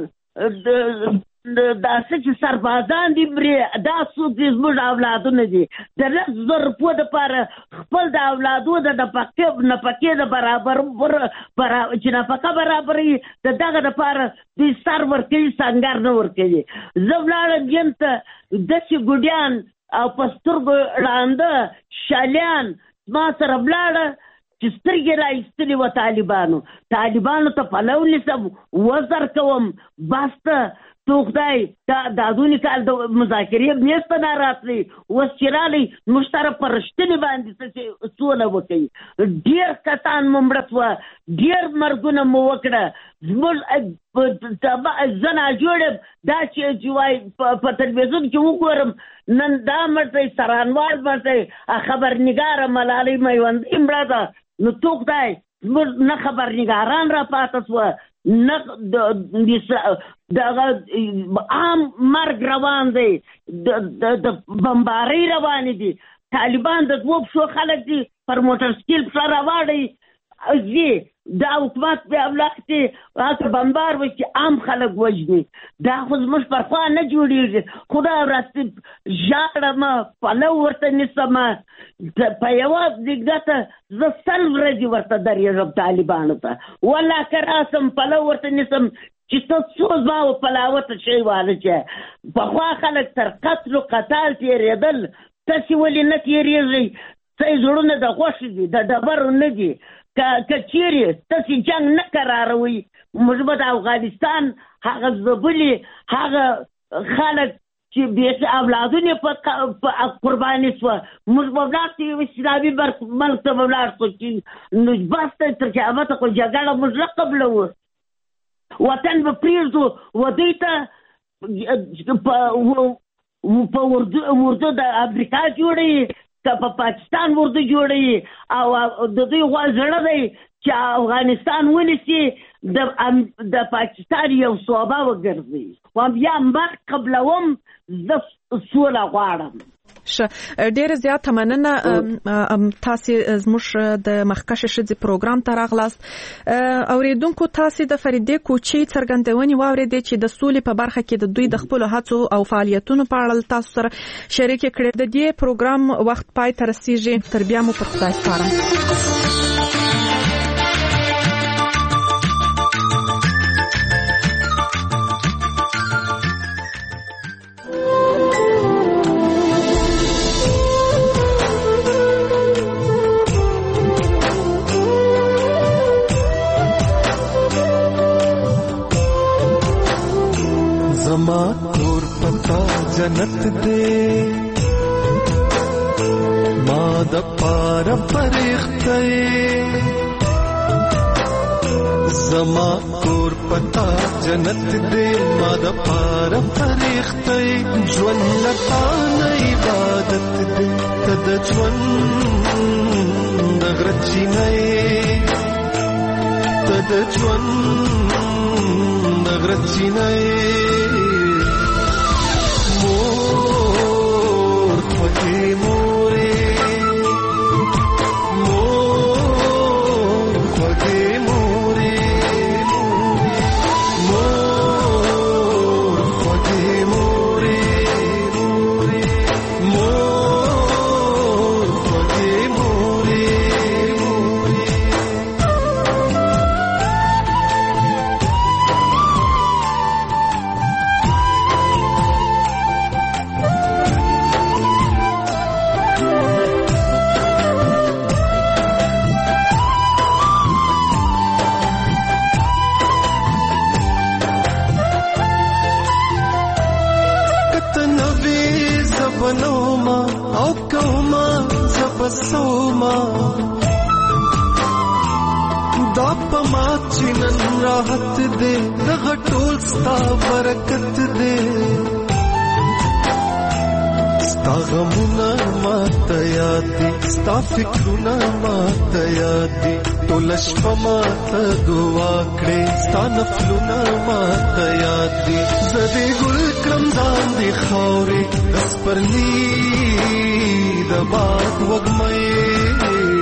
داسې چې سربازان دي مري دا څوک دي زموږ اولادونه دي د لس زره روپو دپاره خپل د اولادو د نفقې د برابر چې نفقه برابروي د دغه دپاره دوی سر ورکوي سنګر نه ورکوي زه ولاړم یم ته داسې ګوډیان او په سترګو ړانده شالیان ما سره ولاړه چې سترګې را ایستلې وه طالبانو طالبانو ته پلو نیسم وزر کوم بس ته تو خدای دا دونی کال د مذاکرې میز ته نه راتلی اوس چې رالی موږ سره په رښتینې باندې څه سوله وکوي ډېر کسان مو مړه سوه ډېر مرګونه مو وکړه زموږ زه ناجوړ یم دا چې وایي په تلویزیون کې وګورم نن دا مړ دی سرانوال مړ دی خبرنګاره ملالۍ میوندۍ مړه ده نو تو خدای زموږ نه خبرنګاران را پاته سوه نه دغه عام مرګ روان دی د بمبارۍ روانې دي طالبان د دوه پښو خلک دي پر موټر سایکل پسې راواړئ ځي دا حکومت بیا ولاښتې هلته بمبار وکړي عام خلک وژني دا خو زموږ پر خوا نه جوړېږي خدای راستې ژاړم پلو ورته نیسم په یوه دیګده ته زه سل ورځې ورته درېږم طالبانو ته والله که راسم پلو ورته نیسم چې ته څو زما و پلاوته شی واله چې پخوا خلک تر قتل و قتال تېرېدل تاسې ولې نه تېرېږئ څه زړونه د غوښې دي د ډبرو نه دي که چیرې تاسې جنګ نه قراروئ موږ به د افغانستان هغه ځبلي هغه خلک چې بیخي اولادونه په قرباني شوه موږ به ولاړ شو یو اسلامي ملک ته به ولاړ شو چې نو بس دی تر قیامته خو جګړه موږ نه قبلوو وطن به پرېږدو و دوی ته په اردو د امریکا جوړوي که په پاکستان اردو جوړوي او د دوی زړه دی چې افغانستان ونیسي د پاکستان یو صوبه وګرځي خو بیا مرګ قبلوم زه سوله غواړم ښه ډیره زیاته مننه تاسې زموږ د مخکښې ښځې پروګرام ته راغلاست اورېدونکو تاسې د فریدې کوچي څرګندونې واورېدې چې د سولې په برخه کې د دوی د خپلو هڅو او فعالیتونو په اړه تاسو سره شریکې کړې د دې پروګرام وخت پای ته رسیږي تر بیا مو پر خدای سپارم زما کور پتا جنت دے ما د پار پرخته زما کور پتا جنت دے ما د پار پرخته ژوند لتا نه عبادت دے تد ژوند دغرچی نه تد ژوند دغرچی نه خوږې مورې مور خوږې مورې مور خوږې مورې مور خوږې مورې بنوما او کوما زبسوما دا پما چنن راحت دے دغه ټول ستا برکت دے ستا غمونه ماته یاد دي ستا فکرونه ماته یاد دي ټول شپه ماته دعا کړې ستا نفلونه ماته یاد دي زه دې ګل کړم ځان دې خاورې د سپرلي د باد وږمې